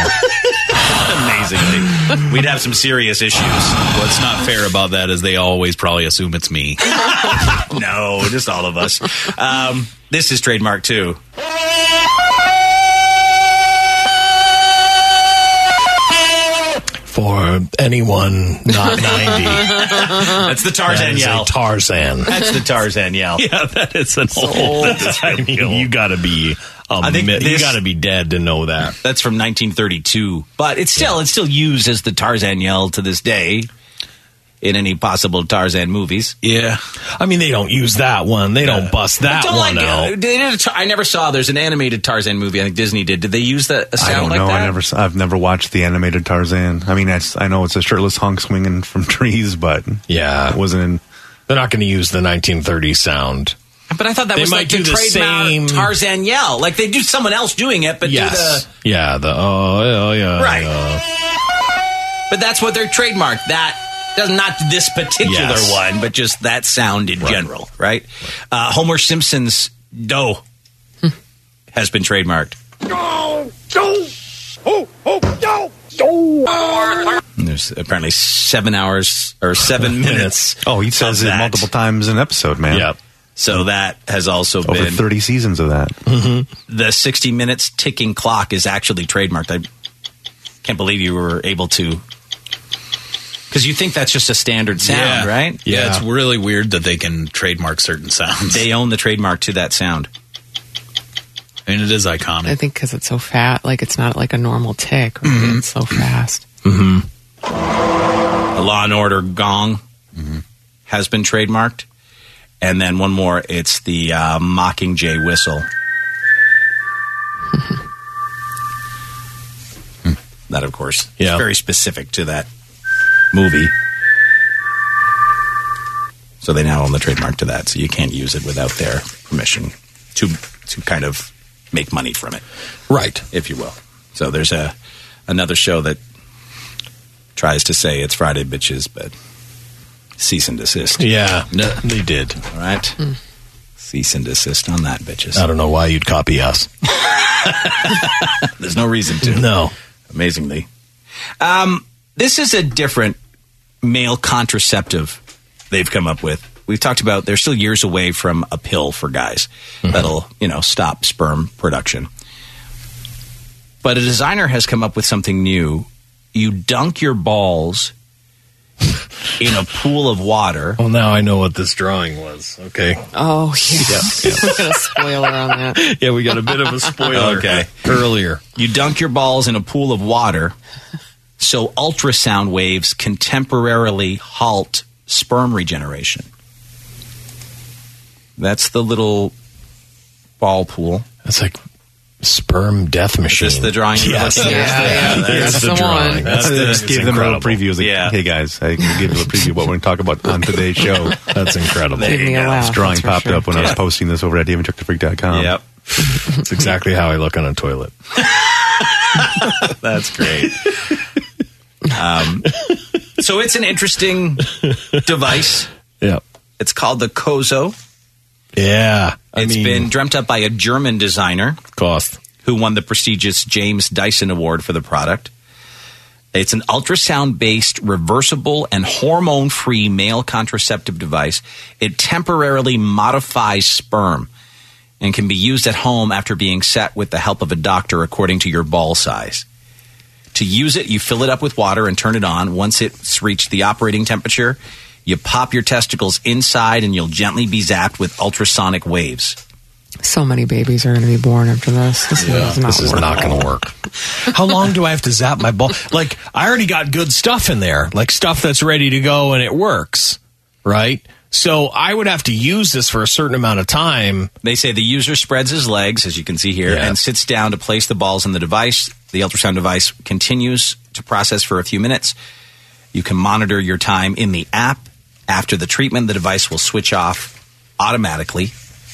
S2: I know. Amazingly. We'd have some serious issues.
S5: What's not fair about that is they always probably assume it's me.
S2: No, just all of us. Um, this is trademark too.
S3: For anyone not ninety.
S2: That's the Tarzan
S3: that is
S2: yell.
S3: a Tarzan.
S2: That's the Tarzan yell.
S5: Yeah, that is an old.
S3: Old. I mean, you gotta be a
S2: I think
S3: mi- you
S2: this-
S3: gotta be dead to know that.
S2: That's from nineteen thirty-two, but it's still it's still used as the Tarzan yell to this day in any possible Tarzan movies.
S5: Yeah,
S3: I mean, they don't use that one. They don't bust that
S2: Don't
S3: one
S2: like, uh,
S3: out.
S2: they did a tar- I never saw. There's an animated Tarzan movie. I think Disney did. Did they use the, a sound
S17: I don't
S2: like
S17: know.
S2: that?
S17: I never. s- I've never watched the animated Tarzan. I mean, that's, I know it's a shirtless hunk swinging from trees, but
S3: Yeah.
S17: it wasn't in.
S3: They're not going to use the nineteen thirties sound.
S2: But I thought that
S3: They
S2: was
S3: might
S2: like the
S3: do the
S2: trademark
S3: same-
S2: Tarzan yell. Like they do someone else doing it, but
S3: Yes.
S2: do the
S3: Yeah. The oh, oh yeah.
S2: Right.
S3: yeah.
S2: but that's what they're trademarked. That does not this particular
S3: Yes.
S2: one, but just that sound in general, right? Uh, Homer Simpson's "dough" has been trademarked. And there's apparently seven hours or seven minutes.
S17: Oh, he says
S2: of
S17: it
S2: that.
S17: multiple times an episode, man.
S3: Yep.
S2: So that has also
S17: Over
S2: been
S17: thirty seasons of that.
S2: the sixty minutes ticking clock is actually trademarked. I can't believe you were able to, because you think that's just a standard sound,
S5: yeah.
S2: right?
S5: Yeah,
S3: Yeah.
S5: it's really weird that they can trademark certain sounds.
S2: They own the trademark to that sound.
S5: I mean, it is iconic.
S4: I think because it's so fat, like it's not like a normal tick. Right? It's so fast.
S2: The Law and Order gong has been trademarked. And then one more, it's the uh, Mockingjay whistle. That, of course,
S3: Yeah.
S2: is very specific to that movie. So they now own the trademark to that, so you can't use it without their permission to to kind of make money from it,
S3: Right.
S2: if you will. So there's a another show that tries to say it's Friday, bitches, but cease and desist.
S3: Yeah. They did.
S2: All right? Cease and desist on that, bitches.
S3: I don't know why you'd copy us.
S2: There's no reason to.
S3: No.
S2: Amazingly. Um, this is a different male contraceptive they've come up with. We've talked about they're still years away from a pill for guys that'll, you know, stop sperm production. But a designer has come up with something new. You dunk your balls in a pool of water.
S3: Well, now I know what this drawing was. Okay.
S4: Oh, yeah.
S3: Yeah, yeah.
S4: We got a spoiler on that.
S3: Yeah, we got a bit of a spoiler
S2: Okay.
S3: earlier.
S2: You dunk your balls in a pool of water so ultrasound waves can temporarily halt sperm regeneration. That's the little ball pool.
S3: That's like sperm death machine.
S2: Is this the drawing?
S3: Yes.
S2: Yeah,
S3: Yeah,
S2: yeah,
S3: yeah,
S2: that's
S3: that's
S2: the
S3: the drawing.
S2: one.
S3: That's
S17: I
S3: the-
S17: just
S3: it's
S17: gave them a little
S3: incredible.
S17: preview. I was like,
S2: Yeah.
S17: hey guys, I can give you a little preview of what we're going to talk about on today's show.
S3: That's incredible.
S4: Give me a laugh,
S17: This drawing
S4: that's for
S17: popped
S4: sure.
S17: up when I was posting this over at david chuck the freak dot com.
S2: Yep.
S3: It's exactly how I look on a toilet.
S2: That's great. Um, so it's an interesting device.
S3: Yeah.
S2: It's called the Kozo.
S3: Yeah. I
S2: It's
S3: mean,
S2: been dreamt up by a German designer
S3: cost.
S2: who won the prestigious James Dyson Award for the product. It's an ultrasound-based, reversible, and hormone-free male contraceptive device. It temporarily modifies sperm and can be used at home after being set with the help of a doctor according to your ball size. To use it, you fill it up with water and turn it on. Once it's reached the operating temperature, you pop your testicles inside and you'll gently be zapped with ultrasonic waves.
S4: So many babies are going to be born after this. This
S3: Yeah,
S4: is not
S3: this is
S4: working.
S3: not going to work. How long do I have to zap my ball? Like, I already got good stuff in there, like stuff that's ready to go and it works, right? So I would have to use this for a certain amount of time.
S2: They say the user spreads his legs, as you can see here,
S3: Yeah.
S2: and sits down to place the balls in the device. The ultrasound device continues to process for a few minutes. You can monitor your time in the app. After the treatment, the device will switch off automatically.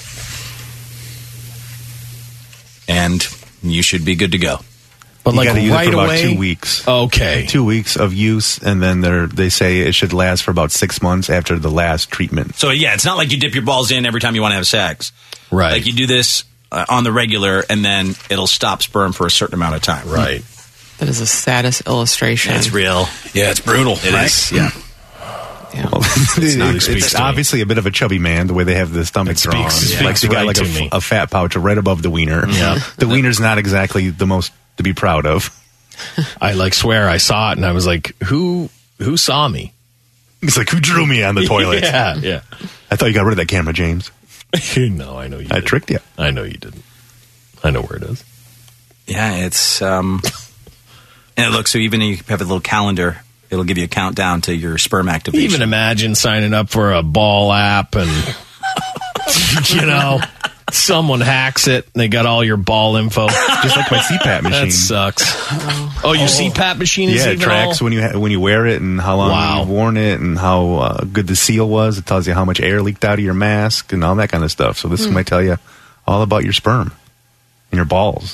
S2: And you should be good to go.
S3: But
S17: you
S3: like
S17: gotta use
S3: right
S17: it for about
S3: away,
S17: two weeks.
S3: Okay.
S17: Two weeks of use, and then they're, they say it should last for about six months after the last treatment.
S2: So, yeah, it's not like you dip your balls in every time you want to have sex.
S3: Right.
S2: Like you do this uh, on the regular, and then it'll stop sperm for a certain amount of time.
S3: Right.
S4: That is the saddest illustration.
S2: It's real.
S5: Yeah, it's brutal.
S2: It
S5: right?
S2: is. Yeah.
S4: Yeah.
S17: Well,
S3: It's not-
S17: it's
S3: speaks to me.
S17: obviously a bit of a chubby man, the way they have the stomach
S3: It
S17: drawn.
S3: speaks-
S17: like
S3: speaks
S17: they got
S3: right
S17: like
S3: to
S17: a,
S3: me.
S17: a fat pouch right above the wiener.
S3: Yeah.
S17: The wiener's not exactly the most to be proud of.
S3: I like swear I saw it and I was like, who who saw me?
S17: It's like, who drew me on the toilet?
S3: Yeah, yeah.
S17: I thought you got rid of that camera, James.
S3: No, I know you
S17: I
S3: didn't.
S17: tricked you.
S3: I know you didn't. I know where it is.
S2: Yeah, it's um, and it looks so even if you have a little calendar, it'll give you a countdown to your sperm activation.
S3: Even imagine signing up for a ball app and, you know, someone hacks it and they got all your ball info.
S17: Just like my C PAP machine.
S3: That sucks. Oh, your C PAP machine is
S17: Yeah, it
S3: even
S17: tracks
S3: all-
S17: when you ha- when you wear it and how long
S3: Wow.
S17: you've worn it and how uh, good the seal was. It tells you how much air leaked out of your mask and all that kind of stuff. So this
S3: Hmm.
S17: might tell you all about your sperm and your balls.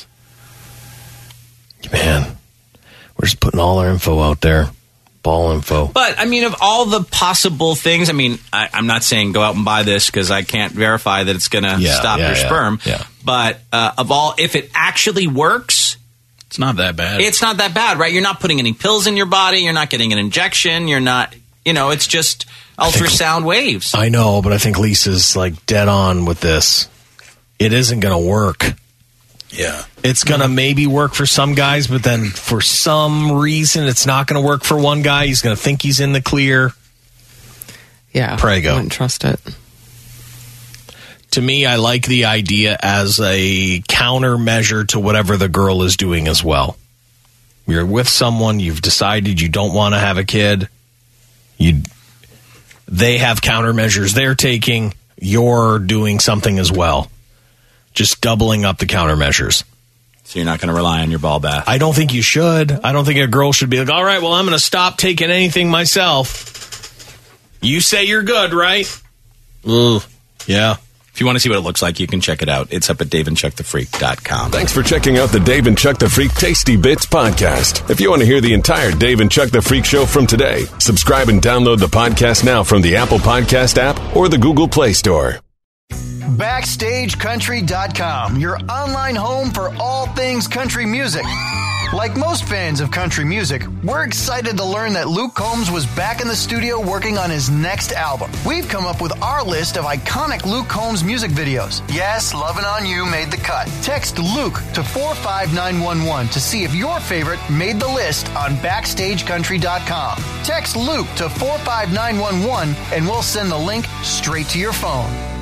S3: Man, we're just putting all our info out there. Ball info.
S2: But I mean, of all the possible things, I mean, I, I'm not saying go out and buy this because I can't verify that it's going to
S3: Yeah,
S2: stop
S3: yeah,
S2: your
S3: yeah,
S2: sperm.
S3: yeah.
S2: But uh, of all, if it actually works,
S5: It's not that bad.
S2: it's not that bad, right? You're not putting any pills in your body. You're not getting an injection. You're not, you know, it's just ultrasound waves.
S3: I know, but I think Lisa's like dead on with this. It isn't going to work.
S5: yeah.
S3: It's going to maybe work for some guys, but then for some reason, it's not going to work for one guy. He's going to think he's in the clear.
S4: Yeah.
S3: Prego.
S4: I wouldn't trust it.
S3: To me, I like the idea as a countermeasure to whatever the girl is doing as well. You're with someone, you've decided you don't want to have a kid. You, they have countermeasures they're taking. You're doing something as well. Just doubling up the countermeasures.
S2: So you're not going to rely on your ball bath.
S3: I don't think you should. I don't think a girl should be like, all right, well, I'm going to stop taking anything myself. You say you're good, right? Ugh. Yeah.
S2: If you want to see what it looks like, you can check it out. It's up at dave and chuck the freak dot com.
S1: Thanks for checking out the Dave and Chuck the Freak Tasty Bits podcast. If you want to hear the entire Dave and Chuck the Freak show from today, subscribe and download the podcast now from the Apple Podcast app or the Google Play Store.
S8: Backstage Country dot com, your online home for all things country music. Like most fans of country music, we're excited to learn that Luke Combs was back in the studio working on his next album. We've come up with our list of iconic Luke Combs music videos. Yes, Lovin' On You made the cut. Text Luke to four five nine one one to see if your favorite made the list on backstage country dot com. Text Luke to four five nine one one and we'll send the link straight to your phone.